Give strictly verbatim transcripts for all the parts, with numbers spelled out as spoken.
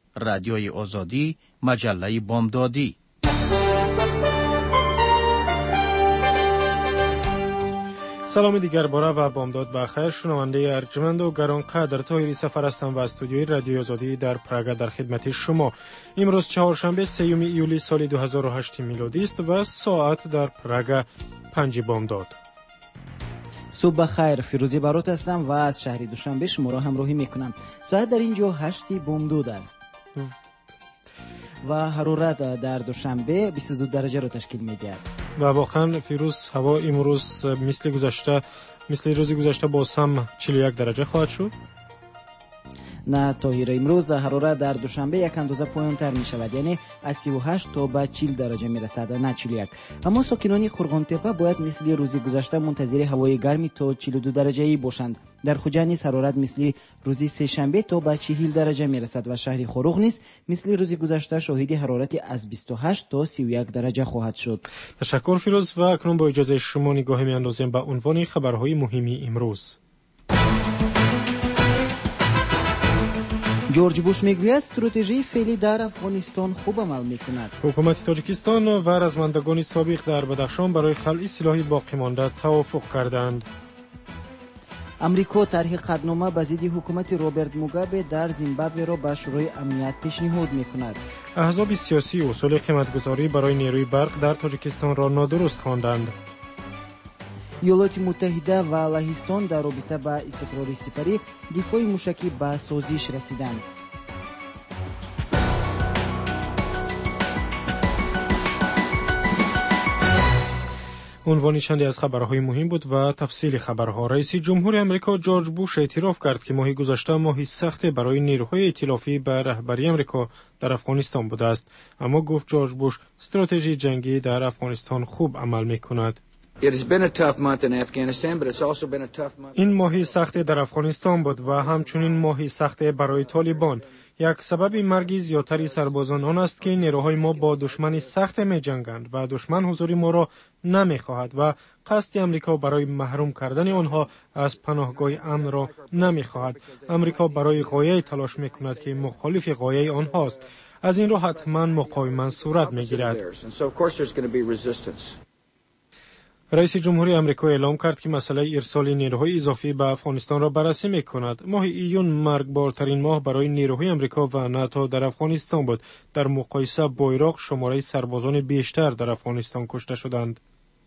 رادیوی آزادی، مجله بامدادی. سلام دیگر باره و بامداد بخیر. شنونده ارجمند و گرانقدر طاهری سفر هستم و استودیوی رادیوی آزادی در پراگ در خدمت شما. امروز چهارشنبه سیوم ایولی سال دو هزار و هشت میلادی است و ساعت در پراگ پنج بامداد. صبح بخیر، فیروزی باروت هستم و از شهر دوشنبه شما را همراهی میکنم. ساعت در اینجا هشت بامداد است و حرارت در دوشنبه بیست و دو درجه را تشکیل می‌دهد. و واقعا فیروز هوا امروز مثل گذشته مثل روز گذشته باز هم چهل و یک درجه خواهد شد. نه طاهر، امروز حرارت در دوشنبه یک اندازه پایین‌تر می شود، یعنی از سی و هشت تا به چهل درجه می رسد، نه چهل و یک. اما ساکنان قرغان‌تپه باید مثل روز گذشته منتظر هوای گرمی تا چهل و دو درجه ای باشند. در خوجا نیز حرارت مثل روز سه شنبه تا به چهل درجه می رسد و شهر خروغ نیز مثل روز گذشته شاهد حرارت از بیست و هشت تا سی و یک درجه خواهد شد. تشکر فیروز و اکنون با اجازه شما نگاه می اندازیم به عنوان خبرهای مهمی امروز. جورج بوش میگوید استراتژی فعلی در افغانستان خوب عمل میکند. حکومت تاجیکستان و رزمندگان سابق در بدخشان برای خلع سلاح باقی مانده توافق کردند. امریکا طرح قطعنامه به ضد حکومت روبرت موگابه در زیمبابوه را به شورای امنیت پیشنهاد میکند. احزاب سیاسی اصول قیمتگذاری برای نیروی برق در تاجیکستان را نادرست خواندند. ایالات متحده و لهستان در رابطه با استقرار سپری دفاع موشکی به سازش رسیدند. عنوان چندی از خبرهای مهم بود و تفصیل خبرها. رئیس جمهور آمریکا جورج بوش اعتراف کرد که ماه گذشته ماهی سخت برای نیروهای ائتلافی به رهبری آمریکا در افغانستان بوده است، اما گفت جورج بوش استراتژی جنگی در افغانستان خوب عمل می‌کند. این ماهی سخت در افغانستان بود و همچنین ماهی سخت برای طالبان. یک سبب مرگ زیادتر سربازان آن است که نیروهای ما با دشمن سخت می جنگند و دشمن حضور ما را نمی خواهد و قصد امریکا برای محروم کردن آنها از پناهگاه امن را نمی خواهد. امریکا برای غایه تلاش می کند که مخالف غایه آنهاست. از این رو حتما مقاومت صورت می گیرد. رئیس جمهوری آمریکا اعلام کرد که مسئله ارسال نیروهای اضافی به افغانستان را بررسی می‌کند. ماه ایون مرگبارترین ماه برای نیروهای آمریکا و ناتو در افغانستان بود. در مقایسه با عراق شماره سربازان بیشتر در افغانستان کشته شدند.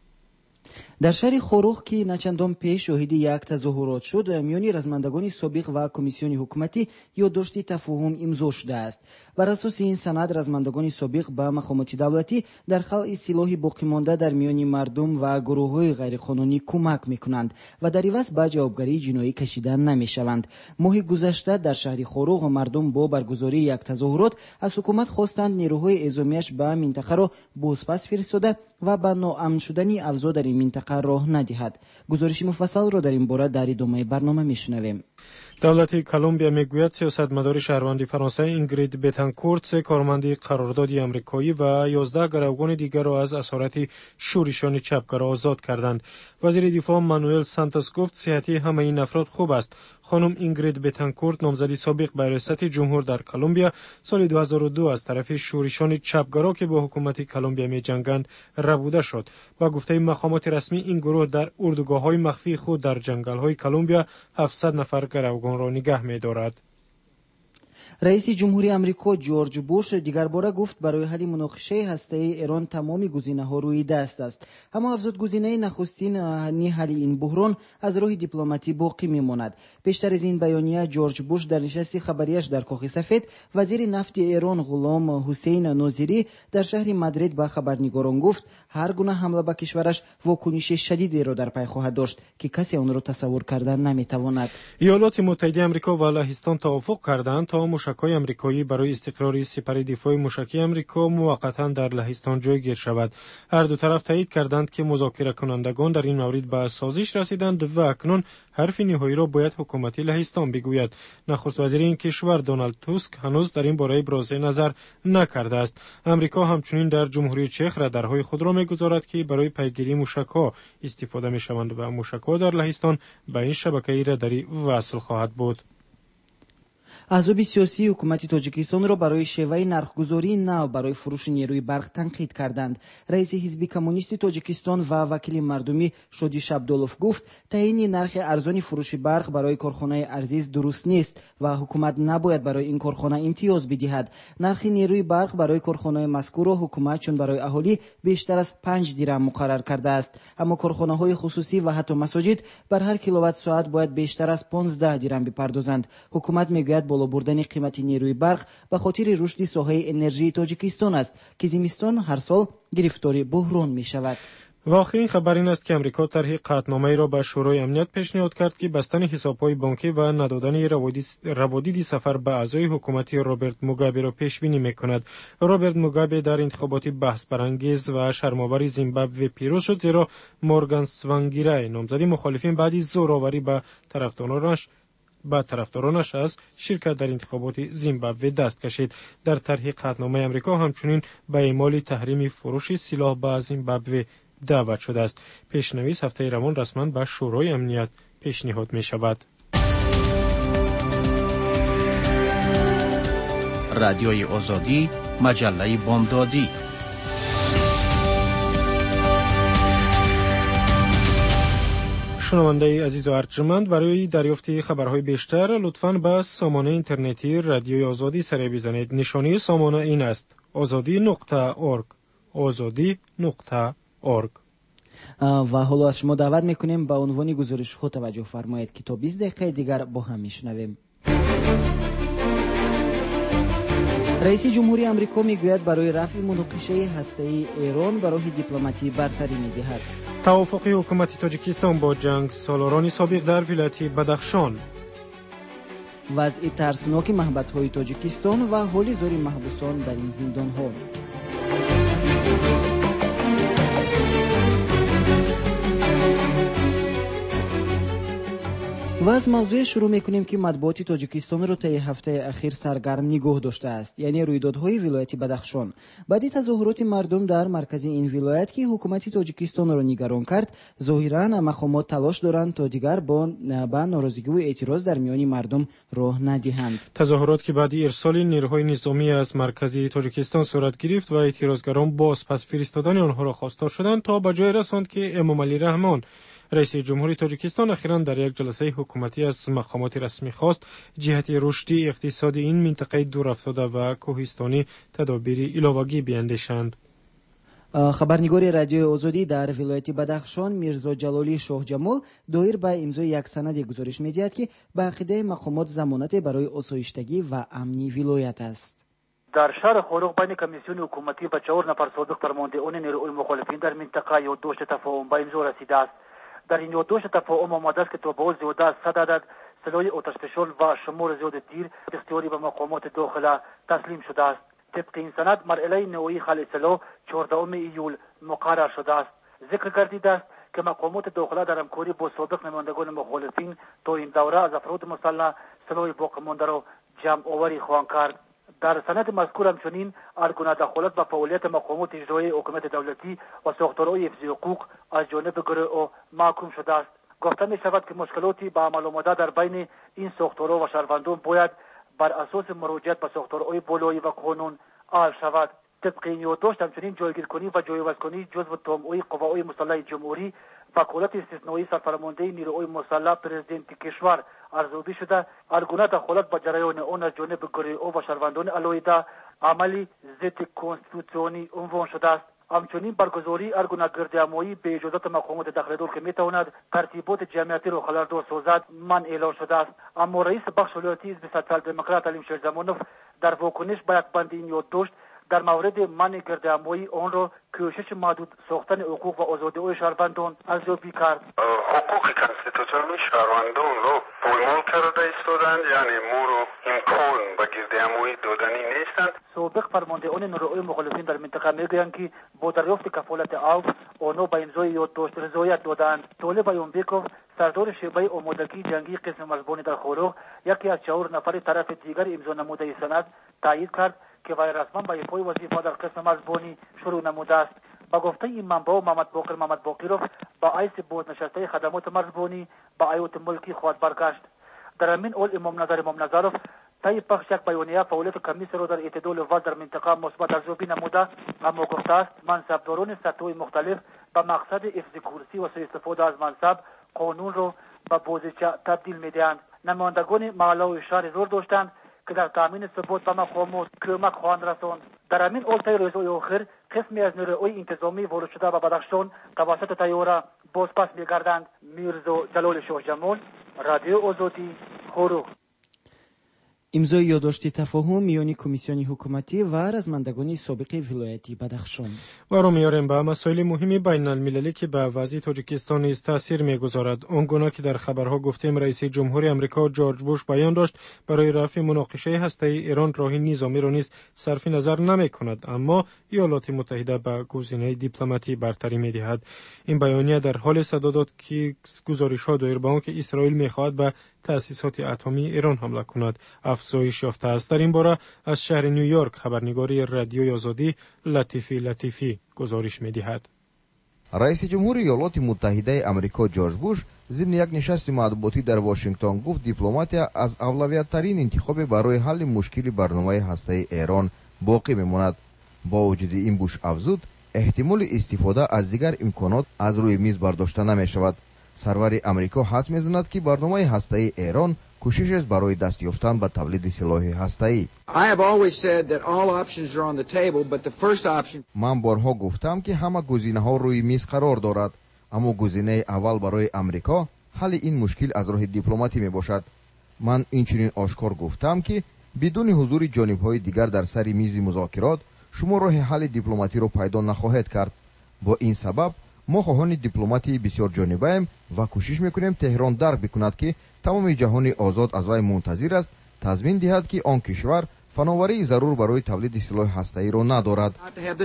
در شهر خروغ که نچندان پیش شاهد یک تظاهرات شد، میان رزمندگان سابق و کمیسیون حکومتی یادداشت تفاهم امضا شده است. بر اساس این سند رزمندگان سابق به مقامات دولتی در خلع سلاح باقی مانده در میان مردم و گروه‌های غیرقانونی کمک می‌کنند و در عوض به جوابگری جنایی کشیده نمی‌شوند. ماه گذشته در شهر خروغ مردم با برگزاری یک تظاهرات از حکومت خواستند نیروهای اعزامیه‌اش به منطقه را بازپس فرستاده و به ناامن شدن اوضاع در این منطقه راه ندهد. گزارش مفصل را در این باره در ادامه برنامه میشنویم. دولت کلمبیا میگوید سیاستمدار شهروند فرانسه اینگرید بتانکورت سه کارمند قراردادی آمریکایی و یازده گروگان دیگر را از اسارت شورشان چپگرا آزاد کردند. وزیر دفاع مانوئل سانتوس گفت صحت همه این افراد خوب است. خانم اینگرید بتانکورت نامزد سابق به ریاست جمهور در کلمبیا سال دو هزار و دو از طرف شورشان چپگرا که با حکومت کلمبیا می‌جنگند ربوده شد. با گفته مقامات رسمی این گروه در اردوگاه‌های مخفی خود در جنگل‌های کلمبیا هفتصد نفر گروگان را نگه می‌دارد. رئیس جمهوری آمریکا جورج بوش دیگر باره گفت برای حل مناقشه هسته‌ای ایران تمام گزینه‌ها روی دست است، اما افزود گزینه نخستین حل این بحران از راه دیپلماتی باقی میماند. بیشتر از این بیانیه جورج بوش در نشست خبریش در کاخ سفید وزیر نفت ایران غلام حسین ناظری در شهر مادرید به خبرنگاران گفت هر گونه حمله به کشورش واکنش شدیدی را در پی خواهد داشت که کسی آن را تصور کردن نمیتواند. ایالات متحده آمریکا و لهستان توافق کردند تا موشک‌های آمریکایی برای استقرار سپر دفاع موشکی آمریکا موقتا در لهستان جایگیر شود. هر دو طرف تایید کردند که مذاکره کنندگان در این مورد به سازش رسیدند و اکنون حرف نهایی را باید حکومت لهستان بگوید. نخست وزیر این کشور دونالد توسک هنوز در این باره ابراز نظر نکرده است. آمریکا همچنین در جمهوری چک رادارهای خود را می‌گذارد که برای پیگیری موشک‌ها استفاده می‌شوند و موشک‌ها در لهستان به این شبکه راداری وصل خواهد بود. احزاب سیاسی حکومت تاجیکستان را برای شیوه نرخگذاری نو برای فروش نیروی برق تنقید کردند. رئیس حزب کمونیست تاجیکستان و وکیل مردمی شادی شبدولوف گفت تعیین نرخ ارزان فروش برق برای کارخانه ارزیز درست نیست و حکومت نباید برای این کارخانه امتیاز بدهد. نرخ نیروی برق برای کارخانه مذکور را حکومت چون برای اهالی بیشتر از پنج دیرم مقرر کرده است، اما کارخانه های خصوصی و حتی مساجد بر هر کیلووات ساعت باید بیشتر از پانزده دیرم بپردازند. حکومت میگوید بالا بردن قیمت نیروی برق به خاطر رشد ساحه انرژی تاجیکستان است که زمستان هر سال گرفتار بحران می شود. و آخرین خبر این است که امریکا طرح قطعنامه‌ای را به شورای امنیت پیشنهاد کرد که بستن حساب‌های بانکی و ندادن روادید سفر به اعضای حکومتی رابرت موگابه را پیش بینی می‌کند. رابرت موگابه در انتخابات بحث برانگیز و شرم‌آور زیمبابوه پیروز شد، زیرا مورگان سوانگیرای نامزد مخالفین بعد از زورآوری به طرفدارانش با طرفدارانش از شرکت در انتخابات زیمبابوه دست کشید. در طرح قطعنامه امریکا همچنین به اعمال تحریم فروش سلاح به زیمبابوه دعوت شده است. پیشنویس هفته روان رسما به شورای امنیت پیشنهاد می شود. رادیوی آزادی، مجله بامدادی. شنونده عزیز و ارجمند، برای دریافت خبرهای بیشتر لطفاً به سامانه اینترنتی رادیوی آزادی سر بزنید. نشانی سامانه این است: آزادی نقطه اورگ. آزادی نقطه اورگ. و حالا از شما دعوت میکنیم به عنوان گزارش خود توجه فرمایید که تا بیست دقیقه دیگر با هم میشنویم. رئیس جمهوری آمریکا میگوید برای رفع مناقشه هسته‌ای ایران به راه دیپلماتی برتری میدهد. توافق حکومت تاجیکستان با جنگ سالاران سابق در ولایت بدخشان. وضع ترسناک محبس‌های تاجیکستان و حال زور محبوسان در این زندان‌ها. و از موضوع شروع میکنیم که مطبوعات تاجیکستان رو طی هفته اخیر سرگرم نگاه داشته است، یعنی رویدادهای ولایت بدخشان. بعد تظاهرات مردم در مرکز این ولایت که حکومت تاجیکستان را نگران کرد، ظاهرا مقامات تلاش دارند تا دیگر با به ناراضگی و اعتراض در میان مردم راه ندهند. تظاهرات که بعد ارسال نیروهای نظامی از مرکز تاجیکستان صورت گرفت و اعتراضگران باز پس فرستادن آنها را خواستار شدند تا به جای رساند که امام علی رحمان رئیس جمهوری تاجیکستان اخیراً در یک جلسه حکومتی از مقامات رسمی خواست جهت رشد اقتصادی این منطقه دور افتاده و کوهستانی تدابیر علاوه‌ای بیاندیشند. خبرنگار رادیوی آزادی در ولایت بدخشان میرزا جلالی شاه جمال دایر به امضای یک سند گزارش می‌دهد که به عقیده مقامات ضمانت برای آسایشتگی و امنی ولایت است. در شهر خروق بین کمیسیون حکومتی و چهار نفر سابق فرماندهان نیروی مخالفین در منطقه یادداشت تفاهم به امضا رسیده است. در این یادداشت تفاهم آمده است که تا به حال زیاده از صد عدد سلاح آتشفشان و شمار زیاد تیر اختیاری به مقامات داخله تسلیم شده است. طبق این سند مرحله نهایی خلع سلاح چهاردهم ایول مقرر شده است. ذکر گردیده است که مقامات داخله در همکاری با سابق نمایندگان مخالفین تا این دوره از افراد مسلح سلاح باقی مانده را جمع آوری خواهند کرد. در سند مذکور همچنین هر گونه دخالت به فعالیت مقامات اجرایی حکومت دولتی و ساختارهای حفظ حقوق از جانب گروه محکوم شده است. گفته می شود که مشکلاتی به عمل آمده در بین این ساختارها و شهروندان باید بر اساس مراجعت به ساختارهای بالایی و قانون حل شود. طبق این یادداشت همچنین جایگیر کنی و جایگزین کنی جزو تابعه قواهای مسلح جمهوری وکالت استثنایی سرفرمانده نیروهای مسلح پرزیدنت کشور ارزیابی شده، هر گونه دخالت به جریان آن از جانب گروه‌ها و شهروندان علیحده عملی ضد کنستیتوسیونی عنوان شده است. همچنین برگزاری هر گونه گردهمایی به اجازت مقامات داخله‌دار که میتواند ترتیبات جمعیتی را خلل‌دار سازد منع اعلان شده است. اما رئیس بخش ولایتی حزب سوسیال دموکرات علیم شیرزمانوف در واکنش به یک بند این یادداشت در مورد منع گردهمایی آن را کوشش محدود ساختن حقوق و آزادی‌های شهروندان ارزیابی کرد. حقوق کنستیتوسیونی شهروندان را پایمال کرده ایستادند، یعنی ما را امکان به گردهمایی دادنی نیستند. سابق فرماندهان نیروهای مخالفین در منطقه میگویند که با دریافت کفالت عفو آنها به امضای یادداشت رضایت دادند. طالب ایومبیکوف سردار شعبه آمادگی جنگی قسم مرزبانی در خروق یکی از چهار نفر طرف دیگر امضا نموده سند تایید کرد که وی رسما به ایفای وظیفه در قسم مرزبانی شروع نموده است. با گفته این منبع محمد باقر محمد باقیروف با حیث بازنشسته خدمات مرزبانی با ایالت ملکی خواهد برگشت. در همین حال امام نظر امام نظرов طی پخش یک بیانیه فعالیت کمیسیون را در اعتدال وضع در منطقه مثبت ارزیابی نموده، اما گفته است منصبداران سطح‌های مختلف به مقصد حفظ کرسی و سوء استفاده از منصب قانون را به بازیچه تبدیل می‌دهند. نمایندگان محله و شهر زور داشتند که در تامین ثبات به مقامات کمک خواهند رساند. در همین حال طی روزهای آخر قسمی از نیروهای انتظامی وارد شده به بدخشان توسط طیاره بازپس می‌گردند. میرزا جلال شاه جمال، رادیو آزادی، خروخ. امضای یادداشت تفاهم میان کمیسیون حکومتی و رزمندگان سابق ولایتی بدخشان. و رو میاریم به مسائل مهمی بین المللی که به وضع تاجیکستان نیز تاثیر میگذارد. آنگونه که در خبرها گفتیم رئیس جمهور آمریکا جورج بوش بیان داشت برای رفع مناقشه هسته‌ای ایران راه نظامی را نیز صرف نظر نمی کند، اما ایالات متحده به گزینه دیپلماتی برتری می دهد. این بیانیه در حال صدا داد که گزارش‌ها دایر به آن که اسرائیل می‌خواهد به تأسیسات اتمی ایران حمله کند افزایش یافته است. در این باره از شهر نیویورک خبرنگار رادیوی آزادی لطیفی لطیفی گزارش می‌دهد. رئیس جمهور ایالات متحده آمریکا جورج بوش ضمن یک نشست مطبوعاتی در واشنگتن گفت دیپلماتیا از اولویت‌ترین انتخاب برای حل مشکل برنامه هسته‌ای ایران باقی می‌ماند. با وجود این بوش افزود احتمال استفاده از دیگر امکانات از روی میز برداشته نمی‌شود. سرور امریکا حدس می‌زند که برنامه هسته‌ای ایران کوشش است برای دست یافتن به تولید سلاح هسته‌ای. من بارها گفتم که همه گزینه‌ها روی میز قرار دارد، اما گزینه اول برای امریکا حل این مشکل از راه دیپلماتی میباشد. من اینچنین آشکار گفتم که بدون حضور جانب‌های دیگر در سر میز مذاکرات شما راه حل دیپلماتی را پیدا نخواهید کرد. با این سبب ما خواهان دیپلماتی بسیار جانبه ایم و کوشش میکنیم تهران درک بکند که تمام جهان آزاد از وی منتظر است تضمین دهد که آن کشور فناوری ضرور برای تولید سلاح هسته‌ای را ندارد.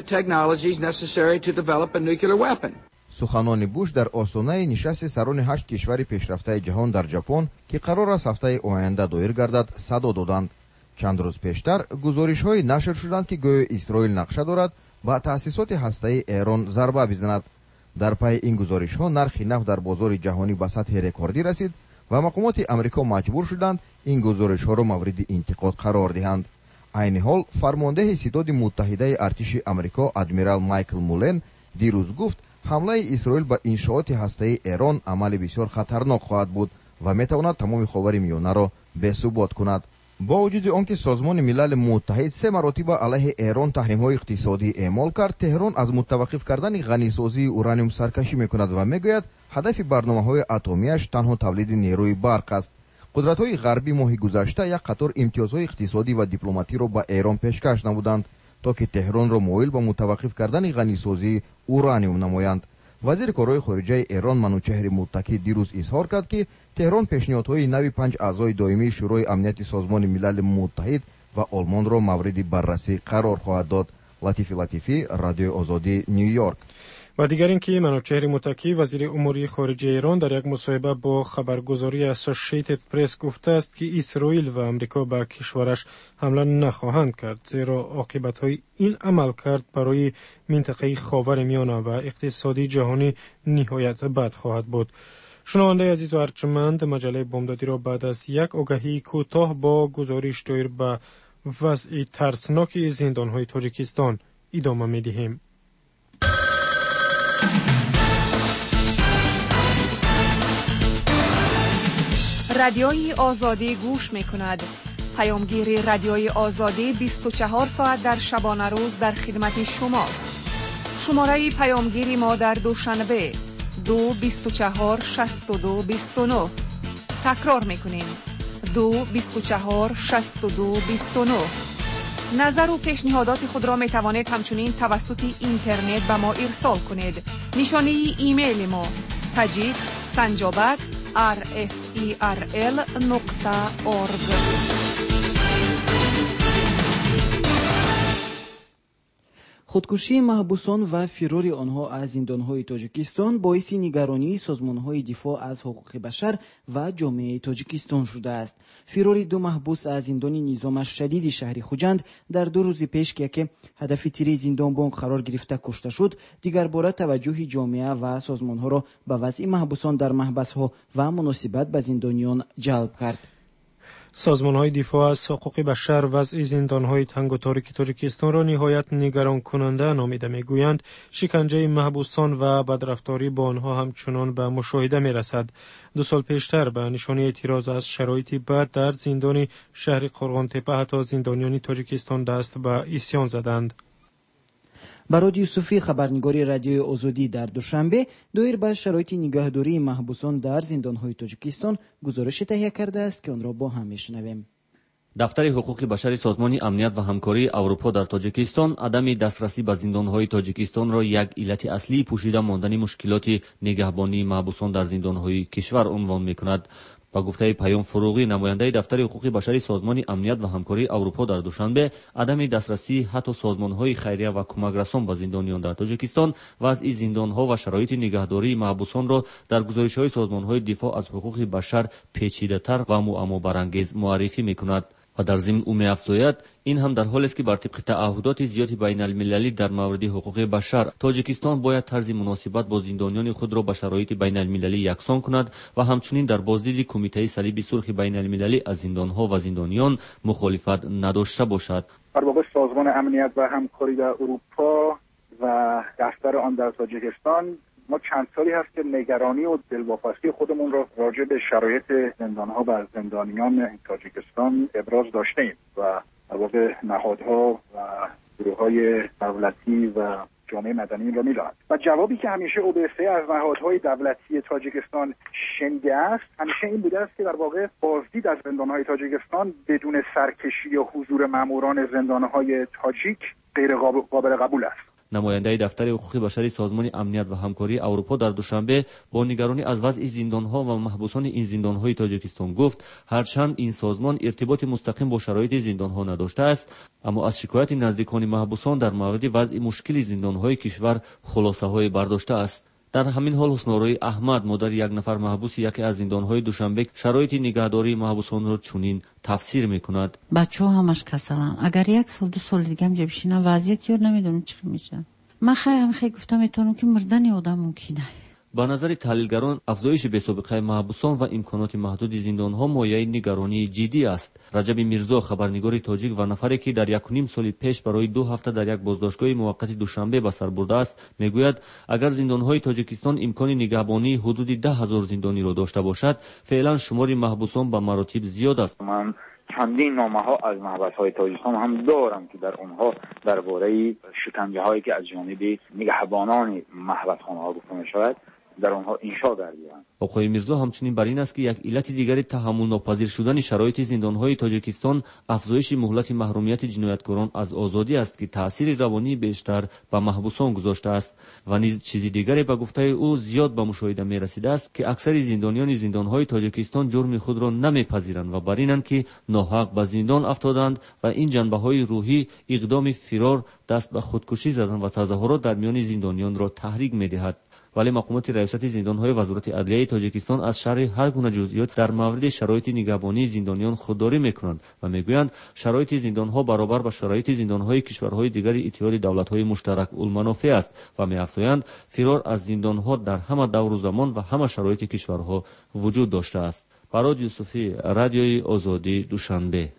سخنان بوش در آستانه نشست سران هشت کشور پیشرفته جهان در ژاپن که قرار است هفته آینده دایر گردد صدا دادند. چند روز پیشتر گزارش‌های نشر شدند که گویا اسرائیل نقشه دارد با تأسیسات هسته‌ای ایران ضربه بزند. در پای این گزارش‌ها نرخ نفت در بازار جهانی به سطح رکوردی رسید و مقامات امریکا مجبور شدند این گزارش‌ها را مورد انتقاد قرار دهند. عین حال فرمانده ستاد متحده ارتش امریکا ادمیرال مایکل مولن دیروز گفت حمله اسرائیل به انشاءات هسته‌ای ایران عمل بسیار خطرناک خواهد بود و میتواند تمام خاورمیانه را بی‌ثبات کند. با وجود آنکه سازمان ملل متحد سه مراتب علیه ایران تحریم‌های اقتصادی اعمال کرد، تهران از متوقف کردن غنیسازی اورانیوم سرکشی می‌کند و می‌گوید هدف برنامه‌های اتمی‌اش تنها تولید نیروی برق است. قدرت‌های غربی ماه گذشته یک قطار امتیازهای اقتصادی و دیپلماتی را به ایران پیشکش نمودند تا که تهران را مایل به متوقف کردن غنیسازی اورانیوم نمایند. وزیر کارهای خارجه ایران منوچهر متکی دیروز اظهار کرد که تهران پیشنهادهای نوی پنج اعضای دائمی شورای امنیت سازمان ملل متحد و آلمان را مورد بررسی قرار خواهد داد. لطیفی لطیفی، رادیو آزادی، نیویورک. و دیگر اینکه منوچهر متکی وزیر امور خارجه ایران در یک مصاحبه با خبرگزاری اسوسییتد پرس گفته است که اسرائیل و آمریکا به کشورش حمله نخواهند کرد، زیرا عاقبت‌های این عملکرد برای منطقه خاورمیانه و اقتصادی جهانی نهایت بد خواهد بود. شنونده عزیز و ارجمند، مجله بامدادی را بعد از یک آگهی کوتاه با گزارش دایر به وضع ترسناک زندان‌های تاجیکستان ادامه می‌دهیم. رادیوی آزادی گوش می کند. پیامگیر رادیوی آزادی بیست و چهار ساعت در شبانه روز در خدمت شماست. شماره پیامگیری ما در دوشنبه دو بیست و چهار شصت و دو بیست و نه. تکرار می کنیم دو بیست و چهار شصت و دو بیست و نه. نظر و پیشنهادات خود را می توانید همچنین توسط اینترنت به ما ارسال کنید. نشانه ایمیل ما تجید سنجابک آر اف ای آر ال نقطه اورگ. خودکشی محبوسان و فرار آنها از زندان‌های تاجیکستان باعث نگرانی سازمان‌های دفاع از حقوق بشر و جامعه تاجیکستان شده است. فرار دو محبوس از زندان نظام شدید شهر خوجند در دو روز پیش که هدف تیر زندان بانک قرار گرفته کشته شد، دیگر باره توجه جامعه و سازمان‌ها را به وضع محبوسان در محبس‌ها و مناسبت به زندانیان جلب کرد. سازمان‌های دفاع از حقوق بشر وضع زندان‌های تنگ و تاریک تاجیکستان را نهایت نگران کننده نامیده می‌گویند شکنجه محبوسان و بدرفتاری با آنها همچنان به مشاهده می‌رسد. دو سال پیشتر به نشانه اعتراض از شرایط بد در زندان شهر قرغان‌تپه حتی زندانیان تاجیکستان دست به عصیان زدند. براد یوسفی خبرنگار رادیوی آزادی در دوشنبه دایر به شرایط نگهداری محبوسان در زندان‌های تاجیکستان گزارش تهیه کرده است که آن را با هم میشنویم. دفتر حقوق بشر سازمان امنیت و همکاری اروپا در تاجیکستان عدم دسترسی به زندان‌های تاجیکستان را یک علت اصلی پوشیده ماندن مشکلات نگهبانی محبوسان در زندان‌های کشور عنوان می‌کند. با گفته پیام فروغی نماینده دفتر حقوق بشری سازمان امنیت و همکاری اروپا در دوشنبه عدم دسترسی حتی سازمان‌های خیریه و کمک‌رسان به زندانیان در تاجیکستان وضع زندان‌ها و شرایط نگهداری محبوسان را در گزارش‌های سازمان‌های دفاع از حقوق بشر پیچیده‌تر و معمابرانگیز معرفی می‌کند و در ضمن او می‌افزاید این هم در حالی است که بر طبق تعهدات زیاد بین المللی در مورد حقوق بشر تاجیکستان باید طرز مناسبت با زندانیان خود را به شرایط بین المللی یکسان کند و همچنین در بازدید کمیته صلیب سرخ بین المللی از زندان‌ها و زندانیان مخالفت نداشته باشد. در واقع سازمان امنیت و همکاری در اروپا و دفتر آن در تاجیکستان ما چند سالی هست که نگرانی و دلواپسی خودمون رو راجع به شرایط زندان‌ها و زندانیان تاجیکستان ابراز داشتیم و در واقع نهادها و گروه‌های دولتی و جامعه مدنی را می‌دهند و جوابی که همیشه اوبسه از نهادهای دولتی تاجیکستان شنیده است همیشه این بوده است که در واقع بازدید از زندان‌های تاجیکستان بدون سرکشی یا حضور ماموران زندان‌های تاجیک غیر قابل قبول است. نماینده دفتر حقوق بشری سازمان امنیت و همکاری اروپا در دوشنبه با نگرانی از وضع زندان‌ها و محبوسان این زندان‌های تاجیکستان گفت هرچند این سازمان ارتباط مستقیم با شرایط زندان‌ها نداشته است اما از شکایت نزدیکان محبوسان در مورد وضع مشکل زندان‌های کشور خلاصه‌های برداشته است. در همین حال حسن‌آرای احمد مادر یک نفر محبوس یکی از زندان‌های دوشنبه شرایط نگهداری محبوسان را چنین تفسیر می‌کند. بچه‌ها همش کسلن. اگر یک سال دو سال دیگه هم جا بشینن وضعیت یار نمیدونم چی میشه. من خیلی خیلی گفتم میتونم که مردن آدم ممکنه. با نظر تحلیلگران افزایش بی‌سابقه محبوسان و امکانات محدود زندان‌ها مایه نگرانی جدی است. رجب میرزا خبرنگار تاجیک و نفری که در یک و نیم سال پیش برای دو هفته در یک بازداشتگاه موقت دوشنبه به سر برده است میگوید اگر زندان‌های تاجیکستان امکان نگهبانی حدود ده هزار زندانی را داشته باشد فعلا شمار محبوسان به مراتب زیاد است. من چندین نامه ها از محبس‌های تاجیکستان هم دارم که در اونها درباره شکنجه هایی که از جانب نگهبانان محبسخانه‌ها گفته می‌شود در آنها انشا گردیدند. آقای میرزا همچنین بر این است که یک علت دیگر تحمل ناپذیر شدن شرایط زندان‌های تاجیکستان افزایش مهلت محرومیت جنایتکاران از آزادی است که تأثیر روانی بیشتر به محبوسان گذاشته است و نیز چیزی دیگری به گفته او زیاد به مشاهده می رسیده است که اکثر زندانیان زندان‌های تاجیکستان جرم خود را نمی‌پذیرند و بر اینند که ناحق به زندان افتادند و این جنبه‌های روحی اقدام فرار دست به خودکشی زدن و تظاهرات در میان زندانیان را تحریک می‌دهد. ولی مقامات ریاست زندان‌های وزارت عدلیه تاجیکستان از شرح هر گونه جزئیات در مورد شرایط نگهبانی زندانیان خودداری می‌کنند و می‌گویند شرایط زندان‌ها برابر با شرایط زندان‌های کشورهای دیگر اتحاد دولت‌های مشترک المنافع است و می‌افزایند فرار از زندان‌ها در همه دور و زمان و همه شرایط کشورها وجود داشته است. براد یوسفی، رادیوی آزادی، دوشنبه.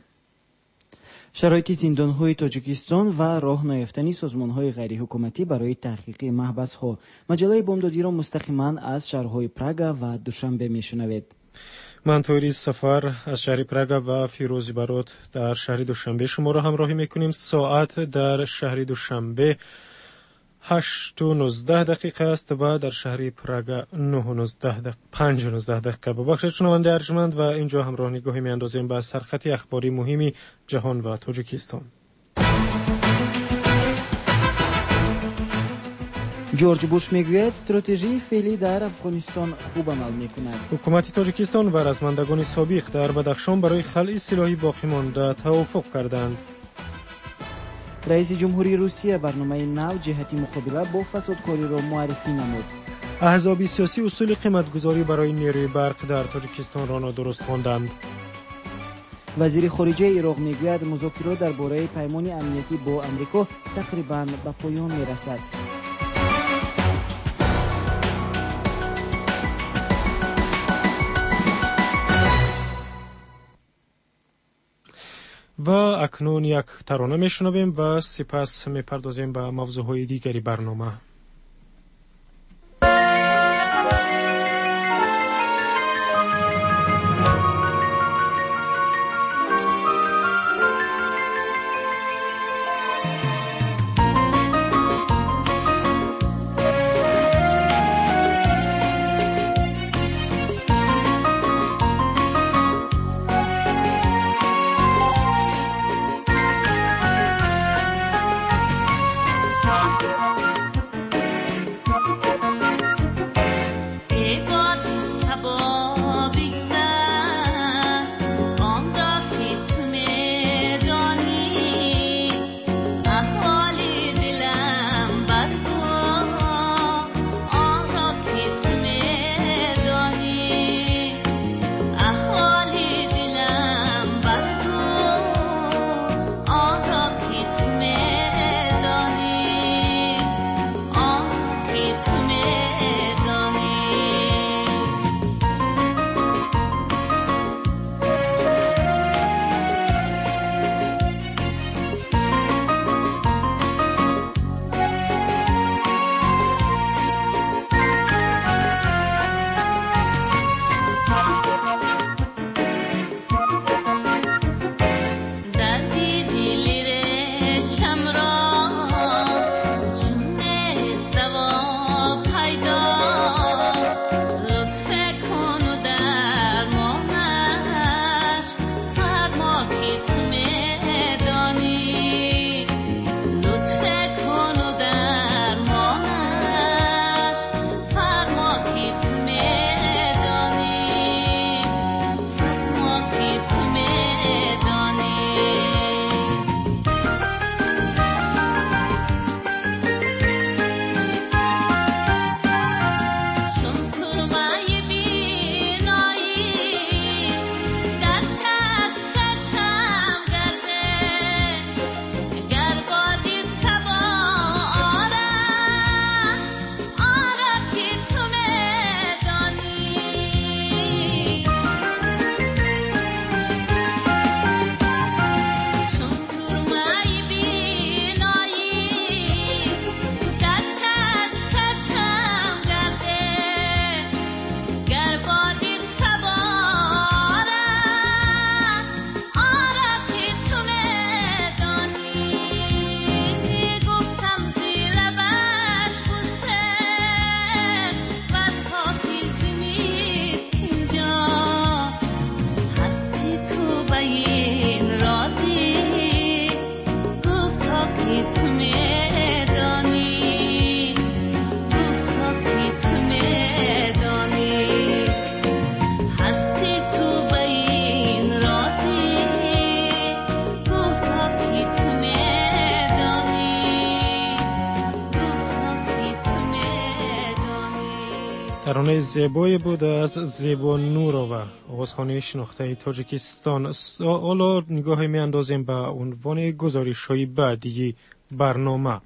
شرایط زندان‌های تاجیکستان و راه نیافتن سازمان‌های غیر حکومتی برای تحقیق محبس‌ها. مجله بامدادی را مستقیما از شهرهای پراگ و دوشنبه می‌شنوید. من توری سفر از شهر پراگ و فیروزی برات در شهر دوشنبه شما را همراهی می‌کنیم. ساعت در شهر دوشنبه هشت و نوزده دقیقه است و در شهر پراگ نه و نوزده دقیقه پنج و نوزده دقیقه. با بخش شنونده ارجمند و اینجا همراه نگاهی می‌اندازیم به سرخط اخباری مهمی جهان و تاجیکستان. جورج بوش میگوید استراتژی فعلی در افغانستان خوب عمل می‌کند. حکومت تاجیکستان و رزمندگان سابق در بدخشان برای خلع سلاح باقی مانده توافق کردند. رئیس جمهوری روسیه برنامه نو جهتی مقابله با فسادکاری را معرفی نمود. احزاب سیاسی اصول قیمتگذاری برای نیروی برق در تاجیکستان را نادرست خواندند. وزیر خارجه عراق میگوید مذاکرات درباره پیمان امنیتی با آمریکا تقریباً به پایان میرسد. و اکنون یک ترانه میشنویم و سپس میپردازیم به موضوعهای دیگری برنامه. ترانه زیبایی بود از زیبا نورова آوازخوانی شناخته تاجیکستان. حالا نگاهی می اندازیم به عنوان گزارش‌های بعدی برنامه.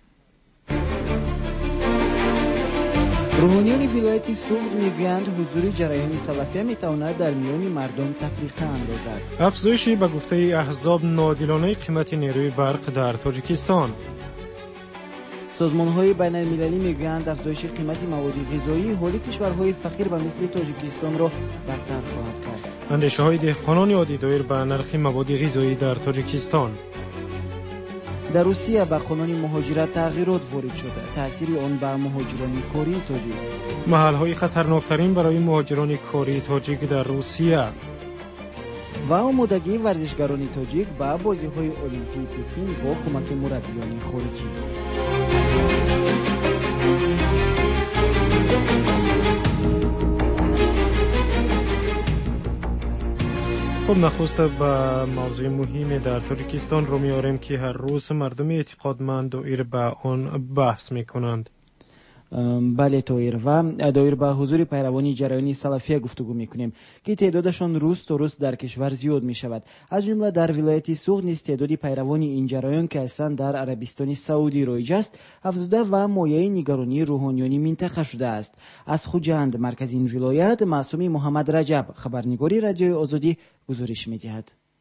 روحانیان ولایت سوخت میگویند حضور جریان سلفیه میتواند در میان مردم تفریقه اندازد. افزایشی به گفته احزاب ناعادلانه قیمت نیروی برق در تاجیکستان. سازمان‌های بین‌المللی میگویند افزایش قیمت مواد غذایی حال کشورهای فقیر و مثل تاجیکستان را بدتر خواهد کرد. اندیشه‌های دهقانان عادی دایر به نرخ مواد غذایی در تاجیکستان. در روسیه به قانون مهاجرت تغییرات وارد شده. تأثیر آن بر مهاجران کاری تاجیک. محل‌های خطرناکترین برای مهاجران کاری تاجیک در روسیه. و آمادگی ورزشکاران تاجیک به بازی‌های المپیک پکین با کمک مربیان خارجی. خب نخست به موضوع مهمی در تاجیکستان رو میاریم که هر روز مردم اعتقادمند دایر به آن بحث میکنند. بله طاهر، و دایر به حضور پیروانی جریان سلفیه گفتگو میکنیم که تعدادشان روز تا روز در کشور زیاد می شود. از جمله در ولایت سوخت نیز تعداد پیروانی این جریان که اصلا در عربستان سعودی رایج است افزوده و مایه نگرانی روحانیانی منطقه شده است. از خوجند مرکز این ولایت معصومی محمد رجب خبرنگاری رادیوی آزادی گزارش میدهد.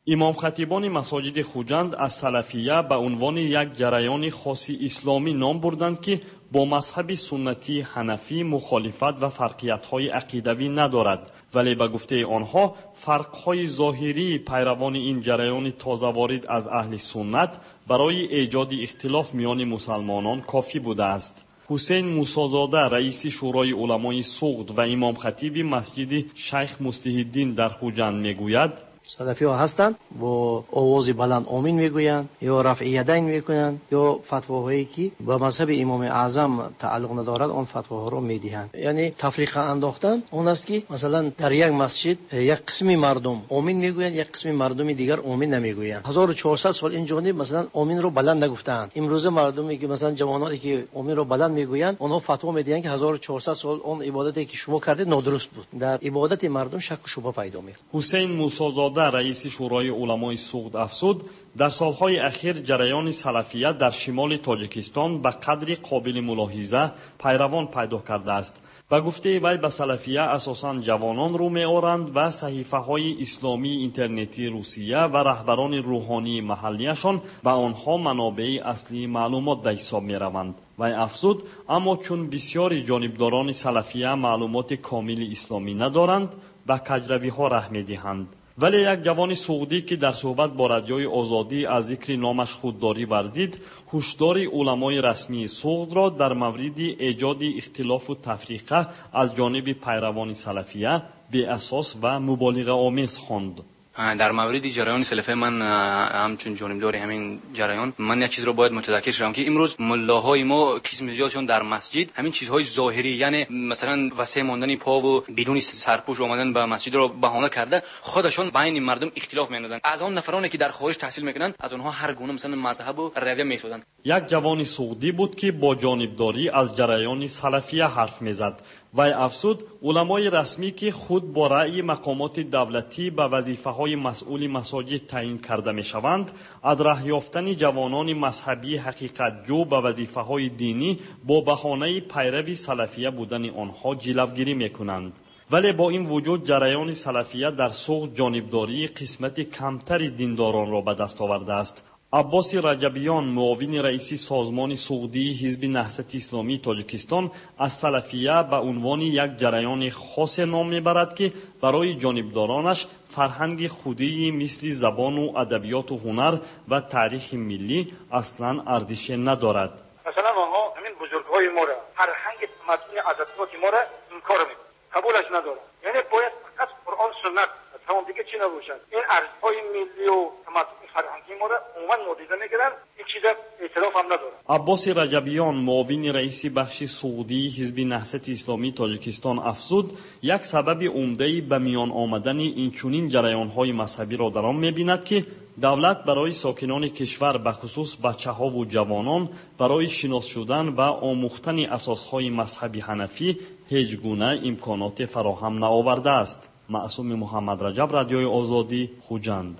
امام خطیبان مساجد خوجند از سلفیه به عنوان یک جریان خاصی اسلامی نام بردند که با مذهب سنتی حنفی مخالفت و فرقیت‌های عقیدوی ندارد، ولی به گفته آنها فرق‌های ظاهری پیروان این جریان تازه وارد از اهل سنت برای ایجاد اختلاف میان مسلمانان کافی بوده است. حسین موسی‌زاده رئیس شورای علمای سغد و امام خطیب مسجد شیخ مصلح‌الدین در خوجند میگوید: سلفی ها هستند با آواز بلند آمین میگویند یا رفع یدین میکنند یا فتواهایی که با مذهب امام اعظم تعلق ندارد آن فتواها را میدهند. یعنی تفریق انداختن اون است که مثلا در یک مسجد یک قسمی مردم آمین میگویند، یک قسمی مردم دیگر آمین نمیگویند. هزار و چهارصد سال این جانب مثلا آمین رو بلند نگفتند. امروز مردمی که مثلا جوانانی که آمین رو بلند میگویند اونها فتوا میدهند که هزار و چهارصد سال اون عبادتی که شما کردید نادرست بود. در عبادت مردم شک و شبهه پیدا میکنه. حسین موسی‌زاده رئیس شورای علمای سغد افزود: در سالهای اخیر جریان سلفیه در شمال تاجیکستان به قدری قابل ملاحظه پیروان پیدا کرده است. به گفته وی به سلفیه اساساً جوانان رو می‌آورند و صحیفه‌های اسلامی اینترنتی روسیه و رهبران روحانی محلیشان به آنها منابع اصلی معلومات به حساب می‌روند. وی افزود: اما چون بسیاری جانبداران سلفیه معلومات کامل اسلامی ندارند به کجروی‌ها ره می‌دهند. ولی یک جوان سعودی که در صحبت با رادیوی آزادی از ذکر نامش خودداری ورزید، هشدار علمای رسمی سغد را در مورد ایجاد اختلاف و تفریقه از جانب پیروان سلفیه بی اساس و مبالغه آمیز خواند. در مورد جریان سلفیه من همچون جانبدار همین جریان من یک چیز رو باید متذکر شوم که امروز ملاهای ما قسم زیادشون در مسجد همین چیزهای ظاهری، یعنی مثلا وسیع ماندن پا و بدون سرپوش آمدن به مسجد رو بهانه کرده خودشون بین مردم اختلاف می‌اندازن. از اون نفرانی که در خارج تحصیل میکنن از اونها هر گونه مثلا مذهب و رویه میشدن. یک جوان سعودی بود که با جانبداری از جریان سلفیه حرف میزد. وی افزود: علمای رسمی که خود با رأی مقامات دولتی به وظیفه‌های مسئول مساجد تعیین کرده می‌شوند، از راه یافتن جوانان مذهبی حقیقت جو به وظیفه‌های دینی با بهانه پیروی سلفیه بودن آنها جلوگیری می‌کنند. ولی با این وجود جریان سلفیه در سغد جانبداری قسمت کمتری دینداران را به دست آورده است. عباس رجبیان معاون رئیس سازمان سعودی حزب نهضت اسلامی تاجیکستان از سلفیه به عنوان یک جریان خاص نام میبرد که برای جانبدارانش فرهنگ خودی مثل زبان و ادبیات و هنر و تاریخ ملی اصلا ارزش ندارد. مثلا آنها همین بزرگهای ما را فرهنگ تمدن عادات ما را انکار میکنند، قبولش ندارند. یعنی باید فقط قرآن سنت تمام دیگه چی نباشد. این ارزش‌های ملی و تمدن فرهنگی ما را عموما نادیده میگیرن، این چیزا اعتراف هم نداره. عباس رجبیان معاون رئیس بخش سعودی حزب نهضت اسلامی تاجیکستان افزود: یک سبب عمده به میان آمدن این چنین جریان‌های مذهبی را در آن می‌بیند که دولت برای ساکنان کشور به خصوص بچه‌ها و جوانان برای شناس شدن و آموختن اساس‌های مذهبی حنفی هیچ گونه امکانات فراهم نآورده است. معصوم محمد رجب، رادیوی آزادی، خوجند.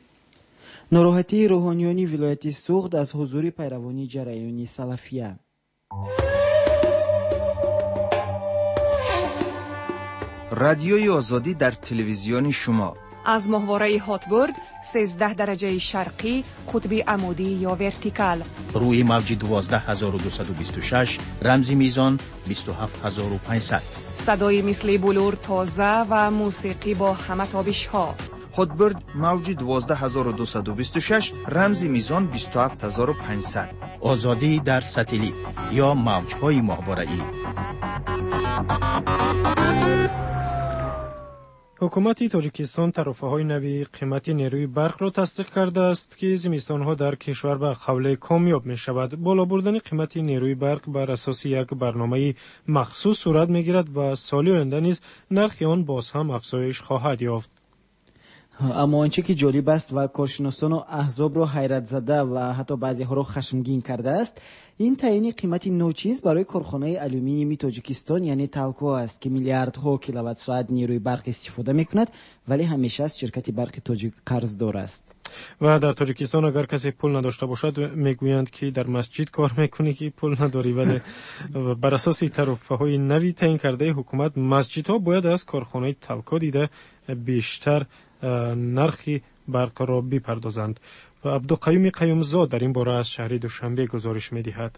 ناراحتی روحانیان ولایت سغد از حضور پیروانی جریان سلفیه. رادیوی آزادی در تلویزیون شما از ماهواره هاتبورد سیزده درجه شرقی قطب عمودی یا ورتیکال، روی موج دوازده هزار و دویست و بیست و شش رمزی میزان بیست و هفت هزار و پانصد، صدای مثل بلور تازه و موسیقی با همه تابش ها. هاتبورد موج دوازده هزار و دویست و بیست و شش رمزی میزان بیست و هفت هزار و پانصد. آزادی در ستلیت یا موج‌های ماهواره‌ای. حکومت تاجیکستان طرفه‌های نوی قیمت نیروی برق را تصدیق کرده است که زمستان‌ها در کشور به قبل کامیاب می‌شود. بالا بردن قیمت نیروی برق بر اساس یک برنامه مخصوص صورت می‌گیرد و سال آینده نیز نرخ آن باز هم افزایش خواهد یافت. اما آنچه که جالب است و کارشناسان و احزاب را حیرت زده و حتی بعضی ها را خشمگین کرده است، این تعیین قیمت نوچیز برای کارخانه آلومینیومی تاجیکستان یعنی تالکو است که میلیاردها کیلووات ساعت نیروی برق استفاده میکند، ولی همیشه از شرکت برق تاجیک قرضدار است. و در تاجیکستان اگر کسی پول نداشته باشد میگویند که در مسجد کار میکنی که پول نداری، ولی بر اساس طرفهای نوی تعیین کرده حکومت مسجدها باید از کارخانه تالکو دیده بیشتر نرخ برق را بپردازند. و عبدالقیوم قیومزاد در این باره از شهر دوشنبه گزارش می‌دهد.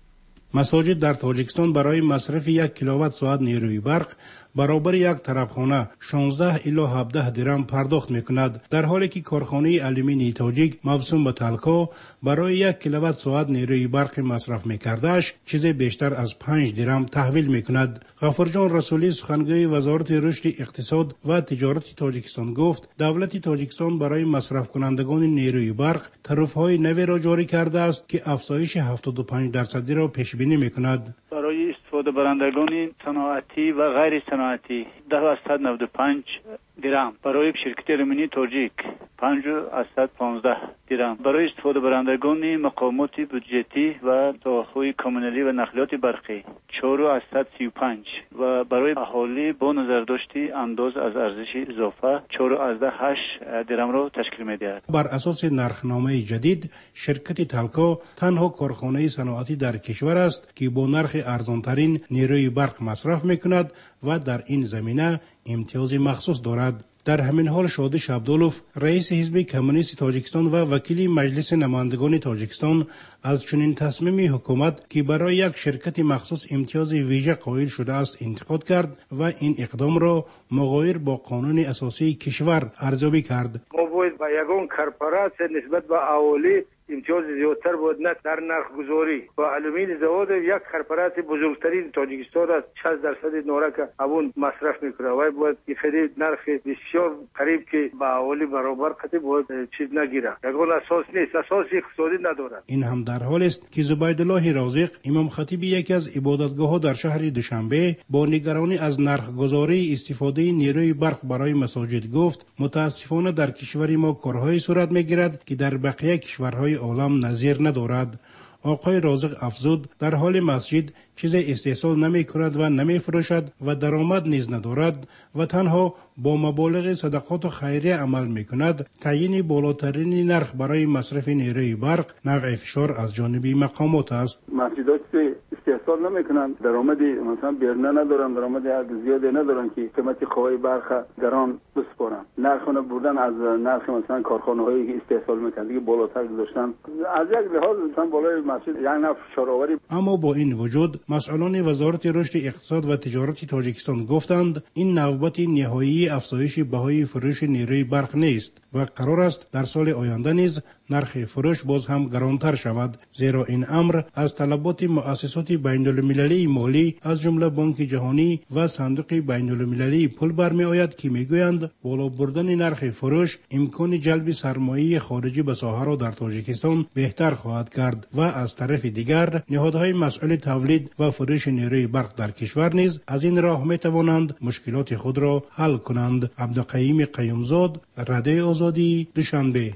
مساجد در تاجیکستان برای مصرف یک کیلووات ساعت نیروی برق برابر یک طرفخانه شانزده الی هفده درم پرداخت میکند، در حالی که کارخانه آلومینی تاجیک موسوم به تلکا برای یک کیلووات ساعت نیروی برق مصرف میکردش چیز بیشتر از پنج درم تحویل میکند. غفورجان رسولی سخنگوی وزارت رشد اقتصاد و تجارت تاجیکستان گفت دولت تاجیکستان برای مصرف کنندگان نیروی برق طرفهای نوی را جاری کرده است که افزایش هفتاد و پنج درصدی را پیش بینی میکند. برای استفاده برندگان صنعتی و غیر صنعتی ده و صد و نود و پنج درم، برای شرکت آلومینی تاجیک پنج و صد و پانزده درم، برای استفاده برندگان مقامات بودجتی و ساخت‌های کمونالی و نقلیات برقی چهار و صد و سی و پنج و برای اهالی با نظرداشت انداز از ارزش اضافه چهار و هشت درم را تشکیل می‌دهد. بر اساس نرخنامه جدید شرکت تلکا تنها کارخانه صنعتی در کشور است که با نرخ ارزانترین نیروی برق مصرف می‌کند و در این زمینه امتیاز مخصوص دارد. در همین حال شادش عبدالوف رئیس حزب کمونیست تاجیکستان و وکیل مجلس نمایندگان تاجیکستان از چنین تصمیم حکومت که برای یک شرکت مخصوص امتیاز ویژه قائل شده است انتقاد کرد و این اقدام را مغایر با قانون اساسی کشور ارزیابی کرد. ما باید با یگان کارپوراسیون نسبت به اهالی امتیاز زیادتر بود نه در نرخ گذاری. با آلومین زواد یک کارپوراسیون بزرگترین تاجیکستان است، شصت درصد نورک اون مصرف میکنه و باید خرید نرخ بسیار قریب که با اهالی برابر قطعی بود چیز نگیره. یگان اساس نیست، اساس اقتصادی ندارد. این هم در حال است که زبیدالله رازق امام خطیب یکی از عبادتگاه ها در شهر دوشنبه با نگرانی از نرخ گذاری استفاده نیروی برق برای مساجد گفت متاسفانه در کشور ما کارهای صورت میگیرد که در بقیه کشورهای عالم نظیر ندارد. آقای رازق افزود در حال مسجد چیز استحصال نمی کند و نمی فروشد و درآمد نیز ندارد و تنها با مبالغ صدقات و خیریه عمل می کند. تعیین بالاترین نرخ برای مصرف نیروی برق نوع فشار از جانب مقامات است. مسجدات استحصال نمی کنند، درآمدی مثلا بیرونه ندارند، درآمد زیادی ندارند که قیمت قوای برق گران بسپارند. نرخونه بردن از نرخ مثلا کارخانه هایی که استحصال میکنند بالاتر گذاشتن. از یک لحاظ مثلا بالای مسجد یعنی فشار آوری. اما با این وجود مسئولان وزارت رشد اقتصاد و تجارت تاجیکستان گفتند این نوبت نهایی افزایش بهای فروش نیروی برق نیست و قرار است در سال آینده نیز نرخ فروش باز هم گرانتر شود، زیرا این امر از طلبات مؤسسات بین المللی مالی از جمله بانک جهانی و صندوق بین المللی پول برمی آید که میگویند بالا بردن نرخ فروش امکان جلب سرمایه خارجی به ساحه را در تاجیکستان بهتر خواهد کرد و از طرف دیگر نهادهای مسئول تولید و فروش نیروی برق در کشور نیز از این راه می توانند مشکلات خود را حل کنند. عبدالقیوم قیومزاد، رادیوی آزادی، دوشنبه.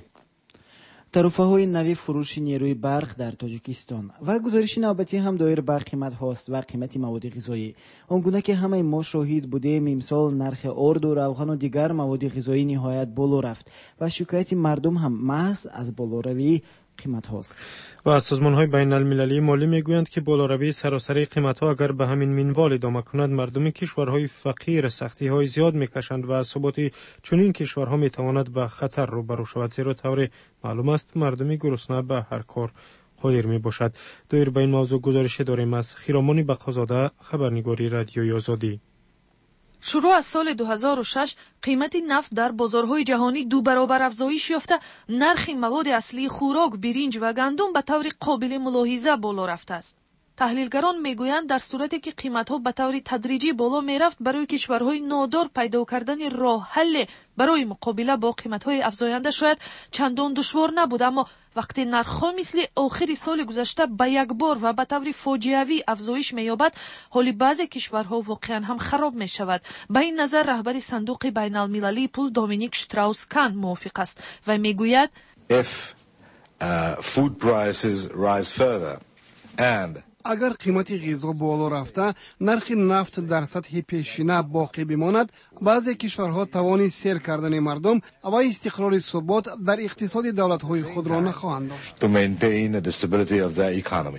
طرفه های نوی فروش نیروی برق در تاجیکستان و گزارش نوبتی هم دایر بر قیمت هاست و قیمت مواد غذایی. آنگونه که همه ما شاهد بودیم امسال نرخ آرد و روغن و دیگر مواد غذایی نهایت بالا رفت و شکایت مردم هم محض از بالاروی قیمت هاست. و سازمان های بین المللی مالی میگویند که بالاروی سراسری قیمت ها اگر به همین منوال ادامه کند مردم کشورهای فقیر سختی های زیاد میکشند و ثبات چنین کشورها میتواند به خطر روبرو شود، زیرا طور معلوم است مردم گرسنه به هر کار قادر می باشد. دایر به این موضوع گزارش داریم از خیرامان بقازاده، خبرنگاری رادیوی آزادی. شروع از سال دو هزار و شش قیمت نفت در بازارهای جهانی دو برابر افزایش یافته، نرخ مواد اصلی خوراک، برنج و گندم به طور قابل ملاحظه بالا رفته است. تحلیلگران میگویند در صورتی که قیمت‌ها به طور تدریجی بالا می‌رفت برای کشورهای نادار پیدا کردن راه حل برای مقابله با قیمت‌های افزاینده شاید چندان دشوار نبود، اما وقتی نرخ‌ها مثل آخر سال گذشته به یک بار و به طور فاجعه‌ای افزایش می‌یابد، حال بعضی کشورها واقعاً هم خراب می‌شود. به این نظر رهبر صندوق بین المللی پول دومینیک شتراوس کان موافق است و میگوید If uh, food prices rise further and اگر قیمت غذا بالا رفته نرخ نفت در سطح پیشینه باقی بماند، بعضی کشورها توان سیر کردن مردم و استقرار ثبات در اقتصاد دولت‌های خود را نخواهند داشت. to maintain the stability of their economy.